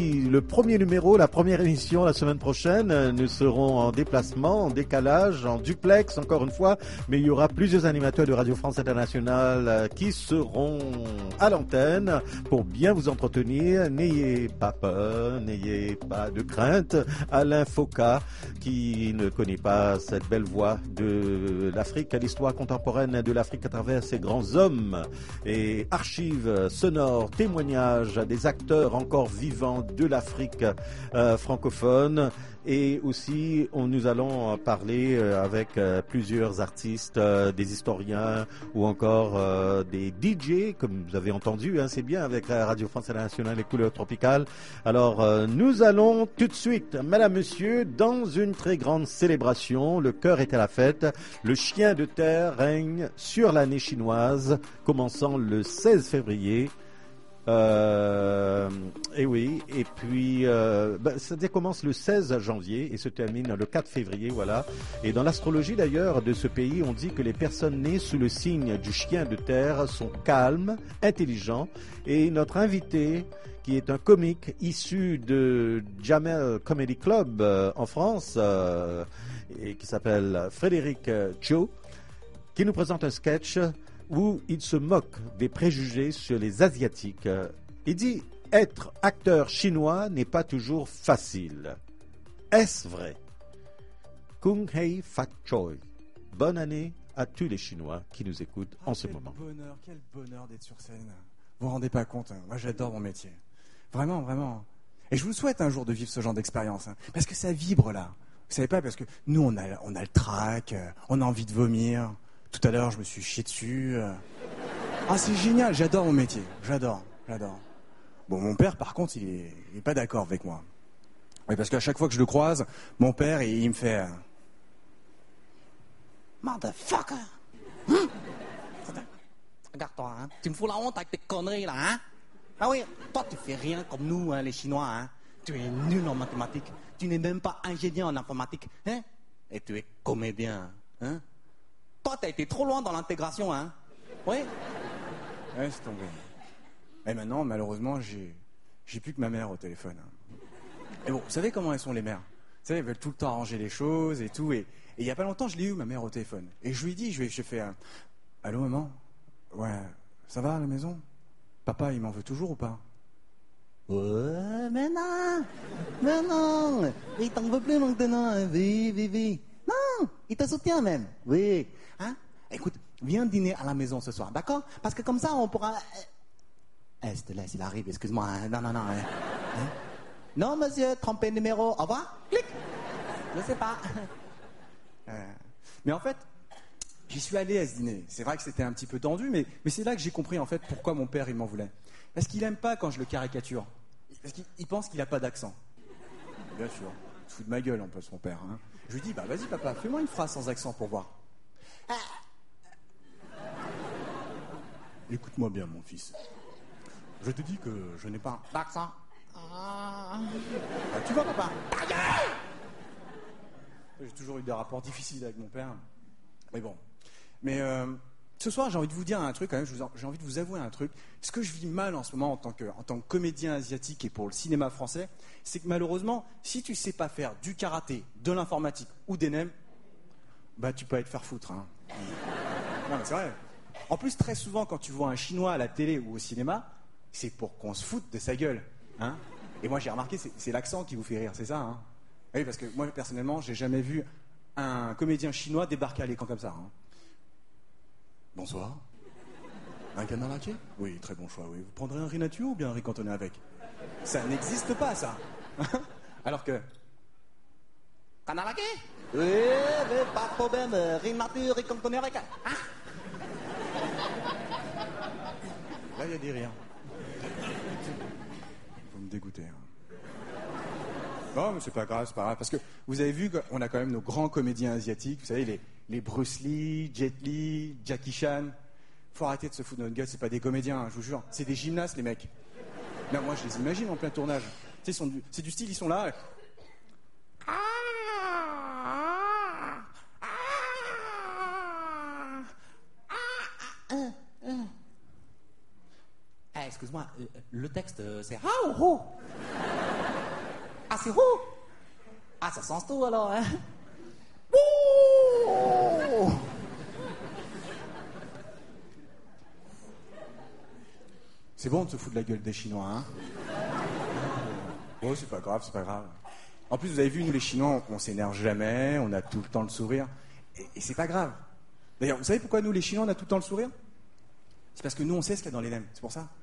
oui, le premier numéro, la première émission la semaine prochaine. Nous serons en déplacement, en décalage, en duplex encore une fois. Mais il y aura plusieurs animateurs de Radio France Internationale qui seront à l'antenne pour bien vous entretenir. N'ayez pas peur, n'ayez pas de crainte. Alain Foka, qui ne connaît pas cette belle voix de l'Afrique, l'histoire contemporaine de l'Afrique à travers ses grands hommes et archives sonores, témoignages des acteurs encore vivants de l'Afrique francophone. Et aussi, nous allons parler avec plusieurs artistes, des historiens ou encore des DJ, comme vous avez entendu, hein, c'est bien avec Radio France Internationale et Couleurs Tropicales. Alors, nous allons tout de suite, mesdames, messieurs, dans une très grande célébration. Le cœur est à la fête. Le chien de terre règne sur l'année chinoise, commençant le 16 février. Et oui, et puis ça commence le 16 janvier et se termine le 4 février, voilà. Et dans l'astrologie d'ailleurs de ce pays, on dit que les personnes nées sous le signe du chien de terre sont calmes, intelligents. Et notre invité, qui est un comique issu de Jamel Comedy Club en France, et qui s'appelle Frédéric Cho, qui nous présente un sketch où il se moque des préjugés sur les Asiatiques. Il dit « Être acteur chinois n'est pas toujours facile ». Est-ce vrai? Kung Hei Fat Choi. Bonne année à tous les Chinois qui nous écoutent en ce moment. Quel bonheur d'être sur scène. Vous vous rendez pas compte, hein. Moi j'adore mon métier. Vraiment, vraiment. Et je vous souhaite un jour de vivre ce genre d'expérience. Hein. Parce que ça vibre là. Vous savez pas, parce que nous on a le trac, on a envie de vomir. Tout à l'heure, je me suis chié dessus. Ah, c'est génial, j'adore mon métier. J'adore. Bon, mon père, par contre, il est pas d'accord avec moi. Oui, parce qu'à chaque fois que je le croise, mon père, il me fait... Motherfucker! Hein? Regarde-toi, hein? Tu me fous la honte avec tes conneries, là, hein? Ah oui, toi, tu fais rien comme nous, hein, les Chinois, hein? Tu es nul en mathématiques. Tu n'es même pas ingénieur en informatique, hein? Et tu es comédien, hein? Toi, t'as été trop loin dans l'intégration, hein? Oui? Ouais, c'est tombé. Et maintenant, malheureusement, j'ai plus que ma mère au téléphone. Et bon, vous savez comment elles sont, les mères? Vous savez, elles veulent tout le temps arranger les choses et tout. Et il y a pas longtemps, je l'ai eu, ma mère, au téléphone. Et je lui ai dit, je fais allô, maman? Ouais, ça va à la maison? Papa, il m'en veut toujours ou pas? Ouais, mais non! Il t'en veut plus maintenant, oui. Non, il te soutient même, oui. Hein? Écoute, viens dîner à la maison ce soir, d'accord? Parce que comme ça, on pourra... je te laisse, il arrive, excuse-moi. Hein? Non. Hein? Non, monsieur, trompé de numéro, au revoir. Clic. Je sais pas. Mais en fait, j'y suis allé à ce dîner. C'est vrai que c'était un petit peu tendu, mais c'est là que j'ai compris, en fait, pourquoi mon père, il m'en voulait. Parce qu'il aime pas quand je le caricature. Parce qu'il pense qu'il a pas d'accent. Bien sûr. Il se fout de ma gueule, un peu, son père. Hein? Je lui dis, bah vas-y, papa, fais-moi une phrase sans accent pour voir. Écoute-moi bien, mon fils. Je te dis que je n'ai pas d'accent. Tu vois, papa? J'ai toujours eu des rapports difficiles avec mon père. Mais bon. Mais ce soir, j'ai envie de vous dire un truc, quand même. J'ai envie de vous avouer un truc. Ce que je vis mal en ce moment en tant que comédien asiatique et pour le cinéma français, c'est que malheureusement, si tu sais pas faire du karaté, de l'informatique ou des nems, bah tu peux aller te faire foutre. Hein. Non, mais c'est vrai. En plus, très souvent, quand tu vois un Chinois à la télé ou au cinéma, c'est pour qu'on se foute de sa gueule. Hein. Et moi, j'ai remarqué, c'est l'accent qui vous fait rire, c'est ça, hein? Oui, parce que moi, personnellement, j'ai jamais vu un comédien chinois débarquer à l'écran comme ça. Hein. Bonsoir. Un canard laqué? Oui, très bon choix, oui. Vous prendrez un riz nature ou bien un riz cantonné avec? Ça n'existe pas, ça. Alors que... Canard laqué? Oui, mais pas de problème. Riz nature, riz cantonné avec. Hein? Là, il y a des rires. Vous me dégoûtez. Hein. Non, mais c'est pas grave, parce que vous avez vu qu'on a quand même nos grands comédiens asiatiques, vous savez, les Bruce Lee, Jet Li, Jackie Chan. Faut arrêter de se foutre de notre gueule, c'est pas des comédiens, hein, je vous jure. C'est des gymnastes, les mecs. Non, moi, je les imagine en plein tournage. Tu sais, c'est du style, ils sont là. Excuse-moi, le texte, c'est... Ah, oh, oh. Ah, c'est roux. Ah, ça sent tout alors, hein. Ouh. C'est bon de se foutre de la gueule des Chinois, hein. Oh, c'est pas grave, c'est pas grave. En plus, vous avez vu, nous les Chinois, on s'énerve jamais, on a tout le temps le sourire. Et c'est pas grave. D'ailleurs, vous savez pourquoi nous les Chinois, on a tout le temps le sourire? C'est parce que nous, on sait ce qu'il y a dans les nems, c'est pour ça.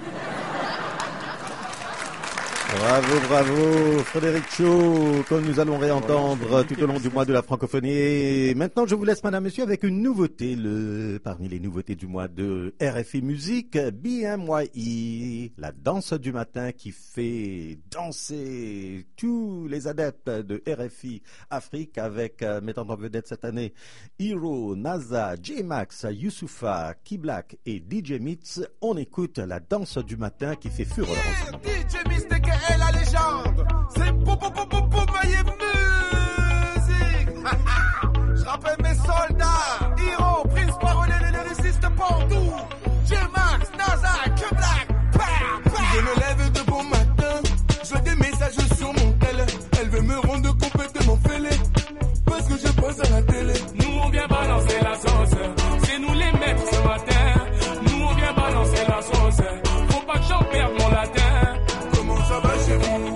Bravo, bravo, Frédéric Cho, que nous allons réentendre tout au long du mois de la francophonie. Et maintenant, je vous laisse, madame, monsieur, avec une nouveauté, parmi les nouveautés du mois de RFI Musique, BMYE, la danse du matin qui fait danser tous les adeptes de RFI Afrique avec, mettant en vedette cette année, Hiro, NASA, J-Max, Youssoufa, Key-Black et DJ Mitz. On écoute la danse du matin qui fait fureur en ce moment. DJ Mystique est la légende. C'est pour mailler musique. Je rappelle mes soldats. Hiro, Prince Parolé, les résistes partout. J-Max, NASA, Key-Black. Je me lève de bon matin. Je vois des messages sur mon tel. Elle veut me rendre complètement fêlé. Parce que je passe à la télé. Nous on vient balancer la sauce. C'est nous les maîtres ce matin. Nous on vient balancer la sauce. Faut pas que j'en perde mon latin. Comment ça va chez vous?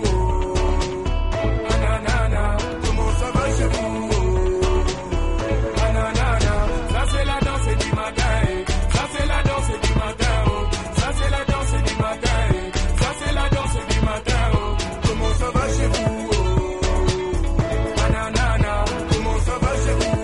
Ananana. Comment ça va chez vous? Ananana. Ça c'est la danse du matin. Ça c'est la danse du matin. Ça c'est la danse du matin. Ça c'est la danse du matin. Comment ça va chez vous? Ananana. Comment ça va chez vous?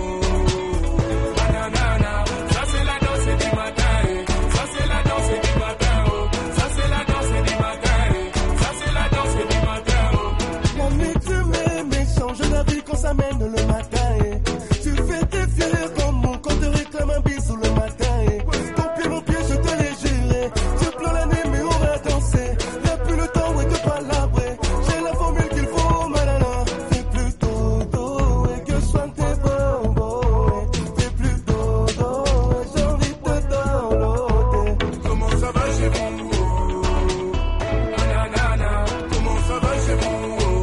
Ananana. Ça c'est la danse du matin. Ça c'est la danse du matin. Ça c'est la danse du matin. Ça c'est la danse du matin. L'ami, tu m'aimes, change la vie quand ça mène le matin. Tu fais tes fiers comme mon quand te réclame un bisou le matin. Mon pied, je te l'ai juré. Tu pleures la nuit, mais on va danser. Y'a plus le temps, ouais, de palabrer. J'ai la formule qu'il faut, malala. Fais plus dodo, et que je soigne tes bonbons. Fais plus dodo, et j'ai envie de te downloader. Comment ça va chez vous? Ananana. Comment ça va chez vous?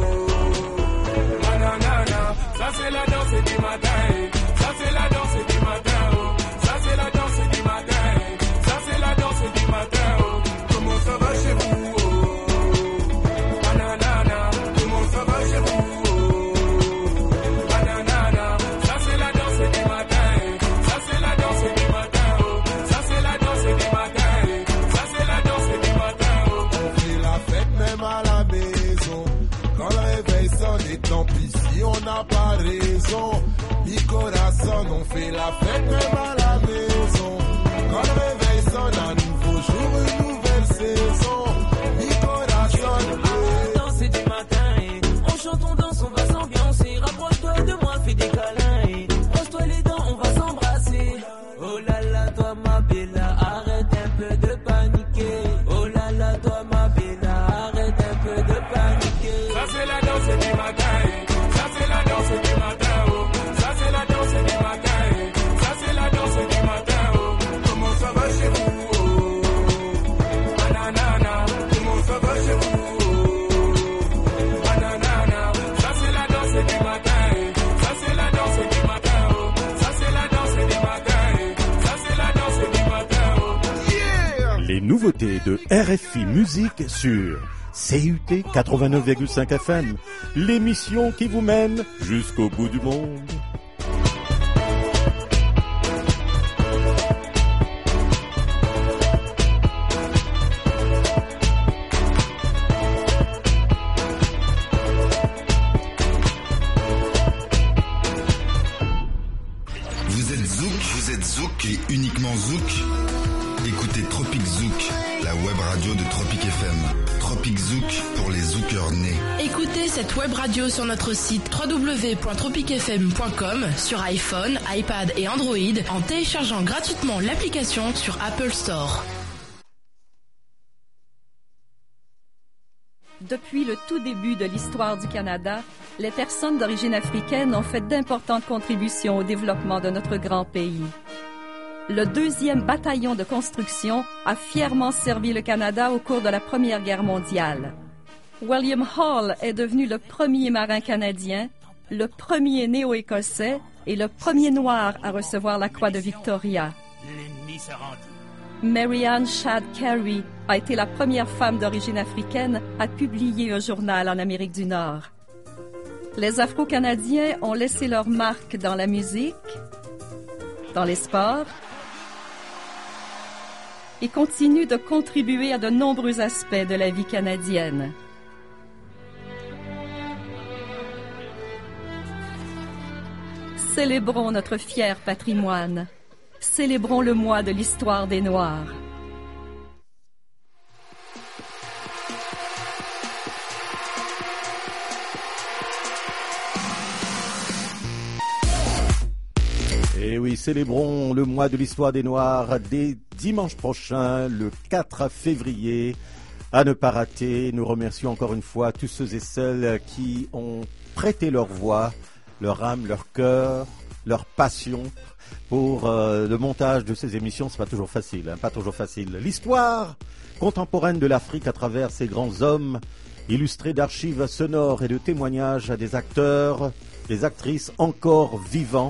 Ananana. Ça c'est la danse du matin. Ça c'est la danse du matin. Ça c'est la danse du matin. Ça c'est la danse du matin. Comment ça va chez vous? Ananana. Comment ça va chez vous? Ananana. Ça c'est la danse du matin. Ça c'est la danse du matin. Ça c'est la danse du matin. Ça c'est la danse du matin. On fait la fête même à la maison. Quand le réveil sonne, et tant pis si on n'a pas raison. Mi corazon, on fait la fête même à la maison. Quand le réveil sonne, un nouveau jour, une nouvelle saison. Mi corazon, Danse du matin, on chante, on danse, on va s'ambiancer. Rapproche-toi de moi, fais des câlins. Brosse-toi les dents, on va s'embrasser. Oh là là, toi ma bella, arrête un peu de paniquer. Oh là là, toi ma bella, arrête un peu de paniquer. Ça c'est la danse du matin. Ça c'est la danse du matin. Ça c'est la danse du matin. Ça c'est la danse du matin. comment ça va chez vous? Ananana. Comment ça va chez vous? Ananana. Ça c'est la danse du matin. Ça c'est la danse du matin. Ça c'est la danse du matin. Ça c'est la danse du matin. Les nouveautés de RFI Musique sur CUT 89,5 FM, l'émission qui vous mène jusqu'au bout du monde. Vous êtes Zouk et uniquement Zouk. Écoutez Tropic Zouk, la web radio de Tropic FM. Tropic Zouk pour les zoukeurs nés. Écoutez cette web radio sur notre site www.tropicfm.com sur iPhone, iPad et Android en téléchargeant gratuitement l'application sur Apple Store. Depuis le tout début de l'histoire du Canada, les personnes d'origine africaine ont fait d'importantes contributions au développement de notre grand pays. Le 2e bataillon de construction a fièrement servi le Canada au cours de la Première Guerre mondiale. William Hall est devenu le premier marin canadien, le premier néo-écossais et le premier noir à recevoir la croix de Victoria. L'ennemi se rendit. Mary-Ann Shadd Cary a été la première femme d'origine africaine à publier un journal en Amérique du Nord. Les Afro-Canadiens ont laissé leur marque dans la musique, dans les sports, et continuent de contribuer à de nombreux aspects de la vie canadienne. Célébrons notre fier patrimoine. Célébrons le mois de l'histoire des Noirs. Et oui, célébrons le mois de l'histoire des Noirs dès dimanche prochain, le 4 février. À ne pas rater, nous remercions encore une fois tous ceux et celles qui ont prêté leur voix, leur âme, leur cœur, leur passion pour le montage de ces émissions. C'est pas toujours facile, pas toujours facile. L'histoire contemporaine de l'Afrique à travers ces grands hommes, illustrés d'archives sonores et de témoignages à des acteurs, des actrices encore vivants.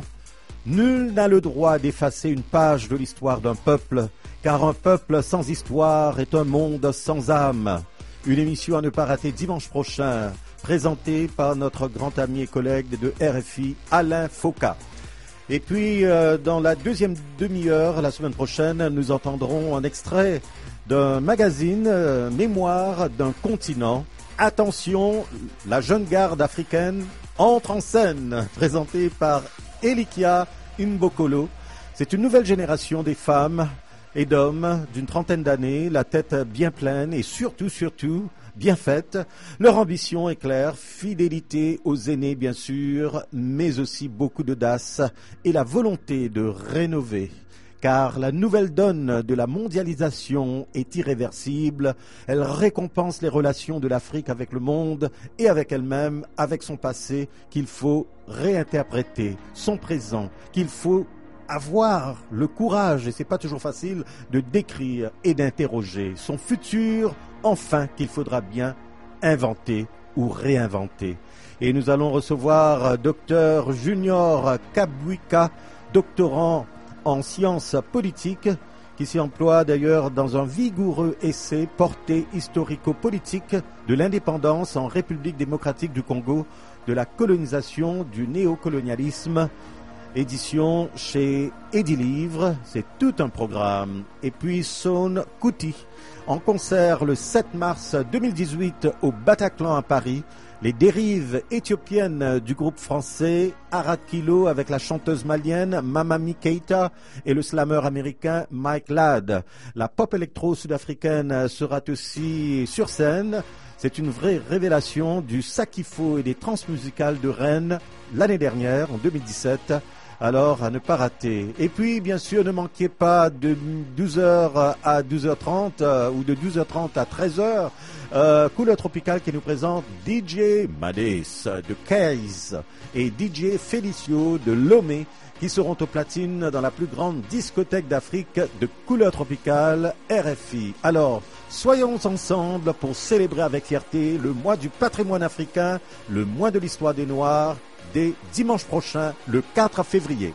Nul n'a le droit d'effacer une page de l'histoire d'un peuple, car un peuple sans histoire est un monde sans âme. Une émission à ne pas rater dimanche prochain, présentée par notre grand ami et collègue de RFI, Alain Foka. Et puis, dans la deuxième demi-heure, la semaine prochaine, nous entendrons un extrait d'un magazine, Mémoire d'un continent. Attention, la jeune garde africaine entre en scène, présentée par Elikia Mbokolo. C'est une nouvelle génération des femmes et d'hommes d'une trentaine d'années, la tête bien pleine et surtout, bien faite. Leur ambition est claire, fidélité aux aînés bien sûr, mais aussi beaucoup d'audace et la volonté de rénover. Car la nouvelle donne de la mondialisation est irréversible. Elle récompense les relations de l'Afrique avec le monde et avec elle-même, avec son passé qu'il faut réinterpréter, son présent qu'il faut avoir le courage, et c'est pas toujours facile, de décrire et d'interroger, son futur, enfin qu'il faudra bien inventer ou réinventer. Et nous allons recevoir Dr Junior Kabwika, doctorant en sciences politiques, qui s'y emploie d'ailleurs dans un vigoureux essai porté historico-politique de l'indépendance en République démocratique du Congo, de la colonisation, du néocolonialisme, édition chez Edilivre, c'est tout un programme. Et puis Son Kuti, en concert le 7 mars 2018 au Bataclan à Paris, les dérives éthiopiennes du groupe français Arad Kilo avec la chanteuse malienne Mamami Keita et le slammer américain Mike Ladd. La pop électro sud-africaine sera aussi sur scène. C'est une vraie révélation du Sakifo et des transmusicales de Rennes l'année dernière, en 2017. Alors, à ne pas rater. Et puis, bien sûr, ne manquez pas de 12h à 12h30 ou de 12h30 à 13h, Couleur Tropicale qui nous présente DJ Madés de Case et DJ Felicio de Lomé qui seront aux platines dans la plus grande discothèque d'Afrique de Couleur Tropicale, RFI. Alors, soyons ensemble pour célébrer avec fierté le mois du patrimoine africain, le mois de l'histoire des Noirs, dès dimanche prochain, le 4 février.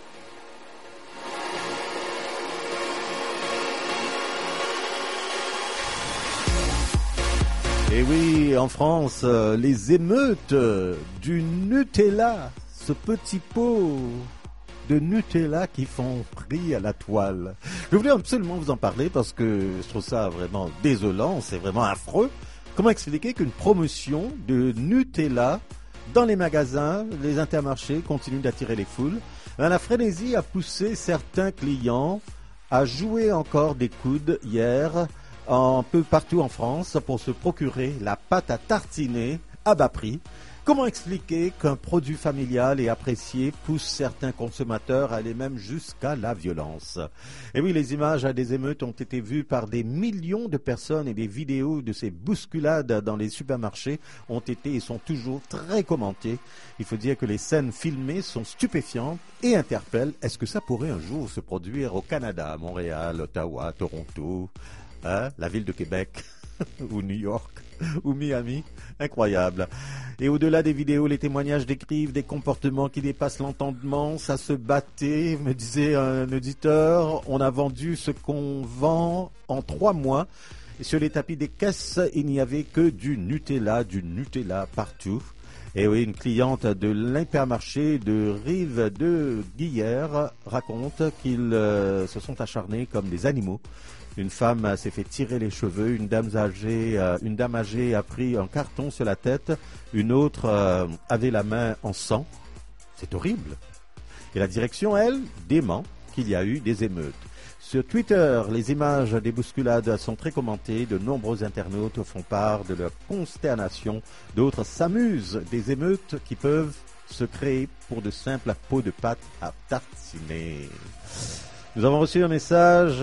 Et oui, en France, les émeutes du Nutella, ce petit pot de Nutella qui font prix à la toile. Je voulais absolument vous en parler parce que je trouve ça vraiment désolant, c'est vraiment affreux. Comment expliquer qu'une promotion de Nutella dans les magasins, les intermarchés continuent d'attirer les foules. La frénésie a poussé certains clients à jouer encore des coudes hier un peu partout en France pour se procurer la pâte à tartiner à bas prix. Comment expliquer qu'un produit familial et apprécié pousse certains consommateurs à aller même jusqu'à la violence? Et oui, les images des émeutes ont été vues par des millions de personnes et des vidéos de ces bousculades dans les supermarchés ont été et sont toujours très commentées. Il faut dire que les scènes filmées sont stupéfiantes et interpellent. Est-ce que ça pourrait un jour se produire au Canada, à Montréal, Ottawa, Toronto, la ville de Québec ou New York? ou Miami. Incroyable. Et au-delà des vidéos, les témoignages décrivent des comportements qui dépassent l'entendement. Ça se battait, me disait un auditeur. On a vendu ce qu'on vend en 3 mois. Et sur les tapis des caisses, il n'y avait que du Nutella partout. Et oui, une cliente de l'hypermarché de Rive de Guillère raconte qu'ils se sont acharnés comme des animaux. Une femme s'est fait tirer les cheveux, une dame âgée a pris un carton sur la tête, une autre avait la main en sang. C'est horrible. Et la direction, elle, dément qu'il y a eu des émeutes. Sur Twitter, les images des bousculades sont très commentées. De nombreux internautes font part de leur consternation. D'autres s'amusent des émeutes qui peuvent se créer pour de simples pots de pâte à tartiner. Nous avons reçu un message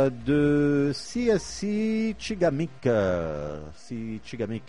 de CSC Chigamik. Chigamik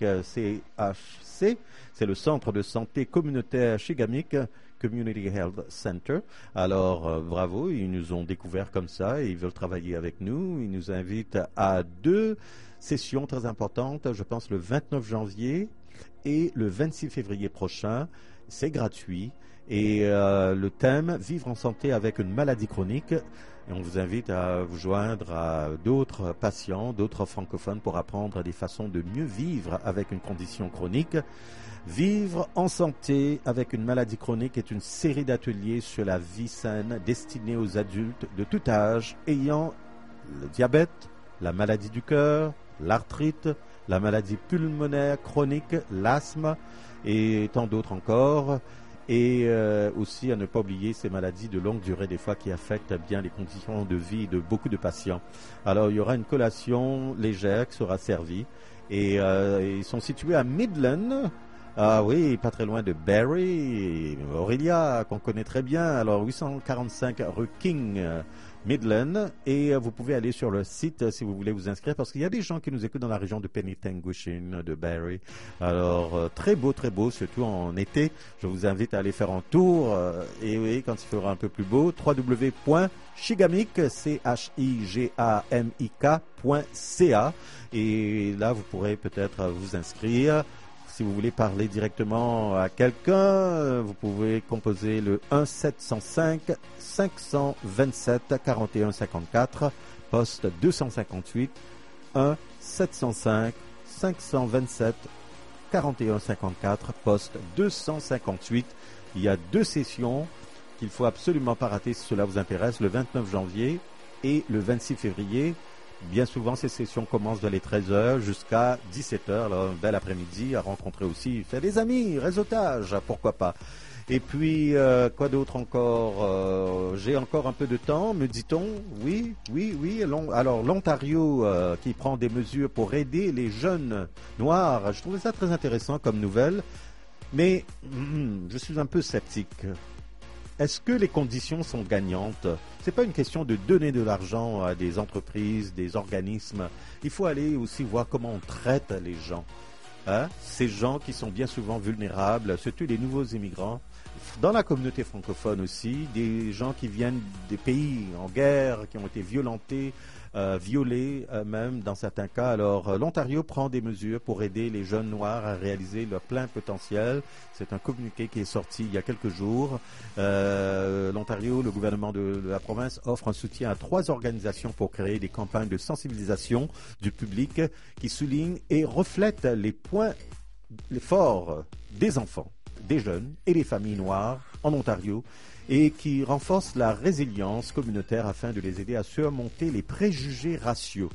CHC, c'est le centre de santé communautaire Chigamik, Community Health Center. Alors, bravo, ils nous ont découvert comme ça et ils veulent travailler avec nous. Ils nous invitent à 2 sessions très importantes, je pense le 29 janvier et le 26 février prochain. C'est gratuit. Et le thème, vivre en santé avec une maladie chronique. Et on vous invite à vous joindre à d'autres patients, d'autres francophones pour apprendre des façons de mieux vivre avec une condition chronique. Vivre en santé avec une maladie chronique est une série d'ateliers sur la vie saine destinée aux adultes de tout âge ayant le diabète, la maladie du cœur, l'arthrite, la maladie pulmonaire chronique, l'asthme et tant d'autres encore. Et aussi à ne pas oublier ces maladies de longue durée des fois qui affectent bien les conditions de vie de beaucoup de patients. Alors il y aura une collation légère qui sera servie et ils sont situés à Midland. Ah oui, pas très loin de Barrie, Aurélia, qu'on connaît très bien. Alors 845 rue King, Midland. Et vous pouvez aller sur le site si vous voulez vous inscrire, parce qu'il y a des gens qui nous écoutent dans la région de Penytanguishene, de Barrie. Alors très beau, surtout en été. Je vous invite à aller faire un tour. Et oui, quand il fera un peu plus beau, www.chigamik, CHIGAMIK.ca. Et là, vous pourrez peut-être vous inscrire. Si vous voulez parler directement à quelqu'un, vous pouvez composer le 1-705-527-4154, poste 258, 1-705-527-4154, poste 258. Il y a 2 sessions qu'il ne faut absolument pas rater si cela vous intéresse, le 29 janvier et le 26 février. Bien souvent, ces sessions commencent dans les 13h jusqu'à 17h. Alors, un bel après-midi à rencontrer aussi, faire des amis, réseautage, pourquoi pas. Et puis, quoi d'autre encore? J'ai encore un peu de temps, me dit-on. Oui. Alors, l'Ontario qui prend des mesures pour aider les jeunes noirs. Je trouvais ça très intéressant comme nouvelle. Mais je suis un peu sceptique. Est-ce que les conditions sont gagnantes? C'est pas une question de donner de l'argent à des entreprises, des organismes. Il faut aller aussi voir comment on traite les gens. Ces gens qui sont bien souvent vulnérables, surtout les nouveaux immigrants. Dans la communauté francophone aussi, des gens qui viennent des pays en guerre, qui ont été violentés, violés même dans certains cas. Alors l'Ontario prend des mesures pour aider les jeunes noirs à réaliser leur plein potentiel. C'est un communiqué qui est sorti il y a quelques jours. L'Ontario, le gouvernement de la province, offre un soutien à 3 organisations pour créer des campagnes de sensibilisation du public qui soulignent et reflètent les points forts des enfants, des jeunes et des familles noires en Ontario, et qui renforce la résilience communautaire afin de les aider à surmonter les préjugés raciaux.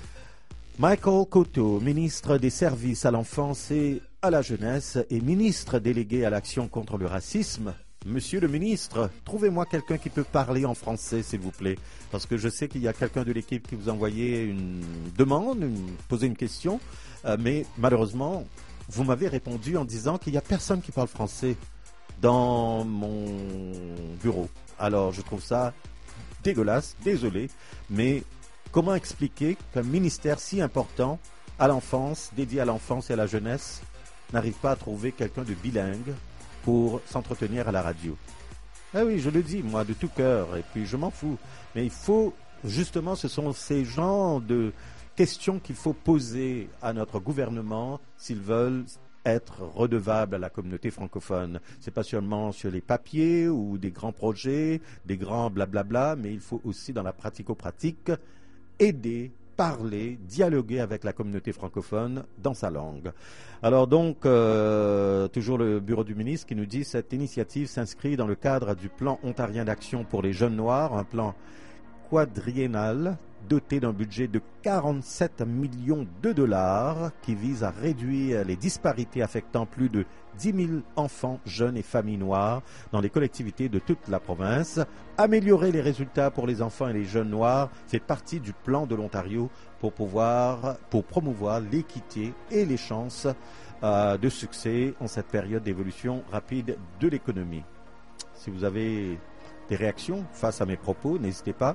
Michael Coteau, ministre des Services à l'enfance et à la jeunesse et ministre délégué à l'action contre le racisme. Monsieur le ministre, trouvez-moi quelqu'un qui peut parler en français, s'il vous plaît, parce que je sais qu'il y a quelqu'un de l'équipe qui vous a envoyé une demande, posé une question, mais malheureusement, vous m'avez répondu en disant qu'il n'y a personne qui parle français dans mon bureau. Alors, je trouve ça dégueulasse, désolé, mais comment expliquer qu'un ministère si important à l'enfance, dédié à l'enfance et à la jeunesse, n'arrive pas à trouver quelqu'un de bilingue pour s'entretenir à la radio? Ah oui, je le dis, moi, de tout cœur, et puis je m'en fous. Mais il faut, justement, ce sont ces genres question qu'il faut poser à notre gouvernement s'ils veulent être redevables à la communauté francophone. C'est pas seulement sur les papiers ou des grands projets, des grands blablabla, mais il faut aussi dans la pratico-pratique aider, parler, dialoguer avec la communauté francophone dans sa langue. Alors donc, toujours le bureau du ministre qui nous dit cette initiative s'inscrit dans le cadre du plan ontarien d'action pour les jeunes noirs, un plan quadriennal doté d'un budget de 47 millions de dollars qui vise à réduire les disparités affectant plus de 10 000 enfants, jeunes et familles noires dans les collectivités de toute la province. Améliorer les résultats pour les enfants et les jeunes noirs fait partie du plan de l'Ontario pour promouvoir l'équité et les chances de succès en cette période d'évolution rapide de l'économie. Si vous avez des réactions face à mes propos, n'hésitez pas,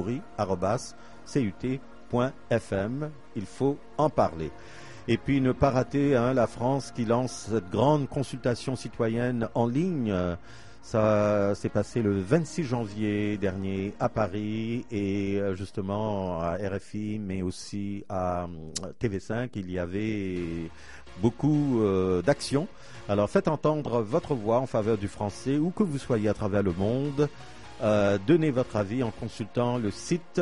popurri@cut.fm, il faut en parler. Et puis ne pas rater la France qui lance cette grande consultation citoyenne en ligne. Ça s'est passé le 26 janvier dernier à Paris et justement à RFI, mais aussi à TV5, il y avait beaucoup d'actions. Alors faites entendre votre voix en faveur du français, où que vous soyez à travers le monde. Donnez votre avis en consultant le site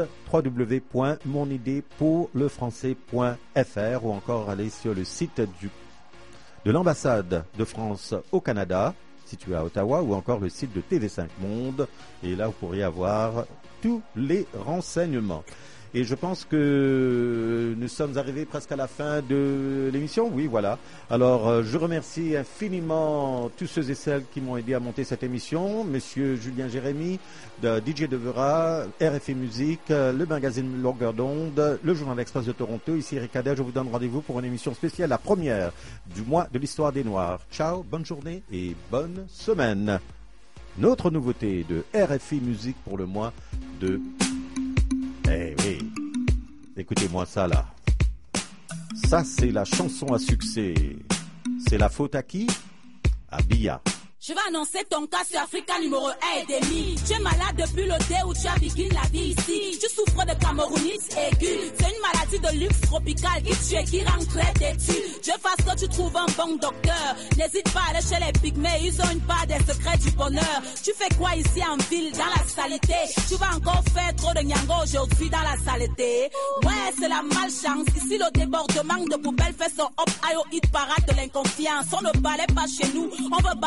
www.monidépourlefrançais.fr ou encore aller sur le site de l'ambassade de France au Canada, situé à Ottawa, ou encore le site de TV5 Monde. Et là, vous pourriez avoir tous les renseignements. Et je pense que nous sommes arrivés presque à la fin de l'émission. Oui, voilà. Alors, je remercie infiniment tous ceux et celles qui m'ont aidé à monter cette émission. Monsieur Julien Jérémy, de DJ Devera, RFI Musique, le magazine Longueur d'onde, le Journal Express de Toronto. Ici Eric Adel, je vous donne rendez-vous pour une émission spéciale, la première du mois de l'histoire des Noirs. Ciao, bonne journée et bonne semaine. Notre nouveauté de RFI Musique pour le mois de... Eh oui, écoutez-moi ça là. Ça c'est la chanson à succès. C'est la faute à qui? À Bia. Je vais annoncer ton cas sur Africa numéro 1 et demi. Tu es malade depuis le dé où tu as vécu la vie ici. Tu souffres de camerounite aiguë. C'est une maladie de luxe tropical qui tue et qui rend très têtu. Dieu fasse que tu trouves un bon docteur. N'hésite pas à aller chez les pygmées, ils ont une part des secrets du bonheur. Tu fais quoi ici en ville, dans la saleté? Tu vas encore faire trop de nyango aujourd'hui dans la saleté. Ouais, c'est la malchance. Ici le débordement de poubelles fait son hop ayo hit parade de l'inconfiance. On ne balait pas chez nous, on veut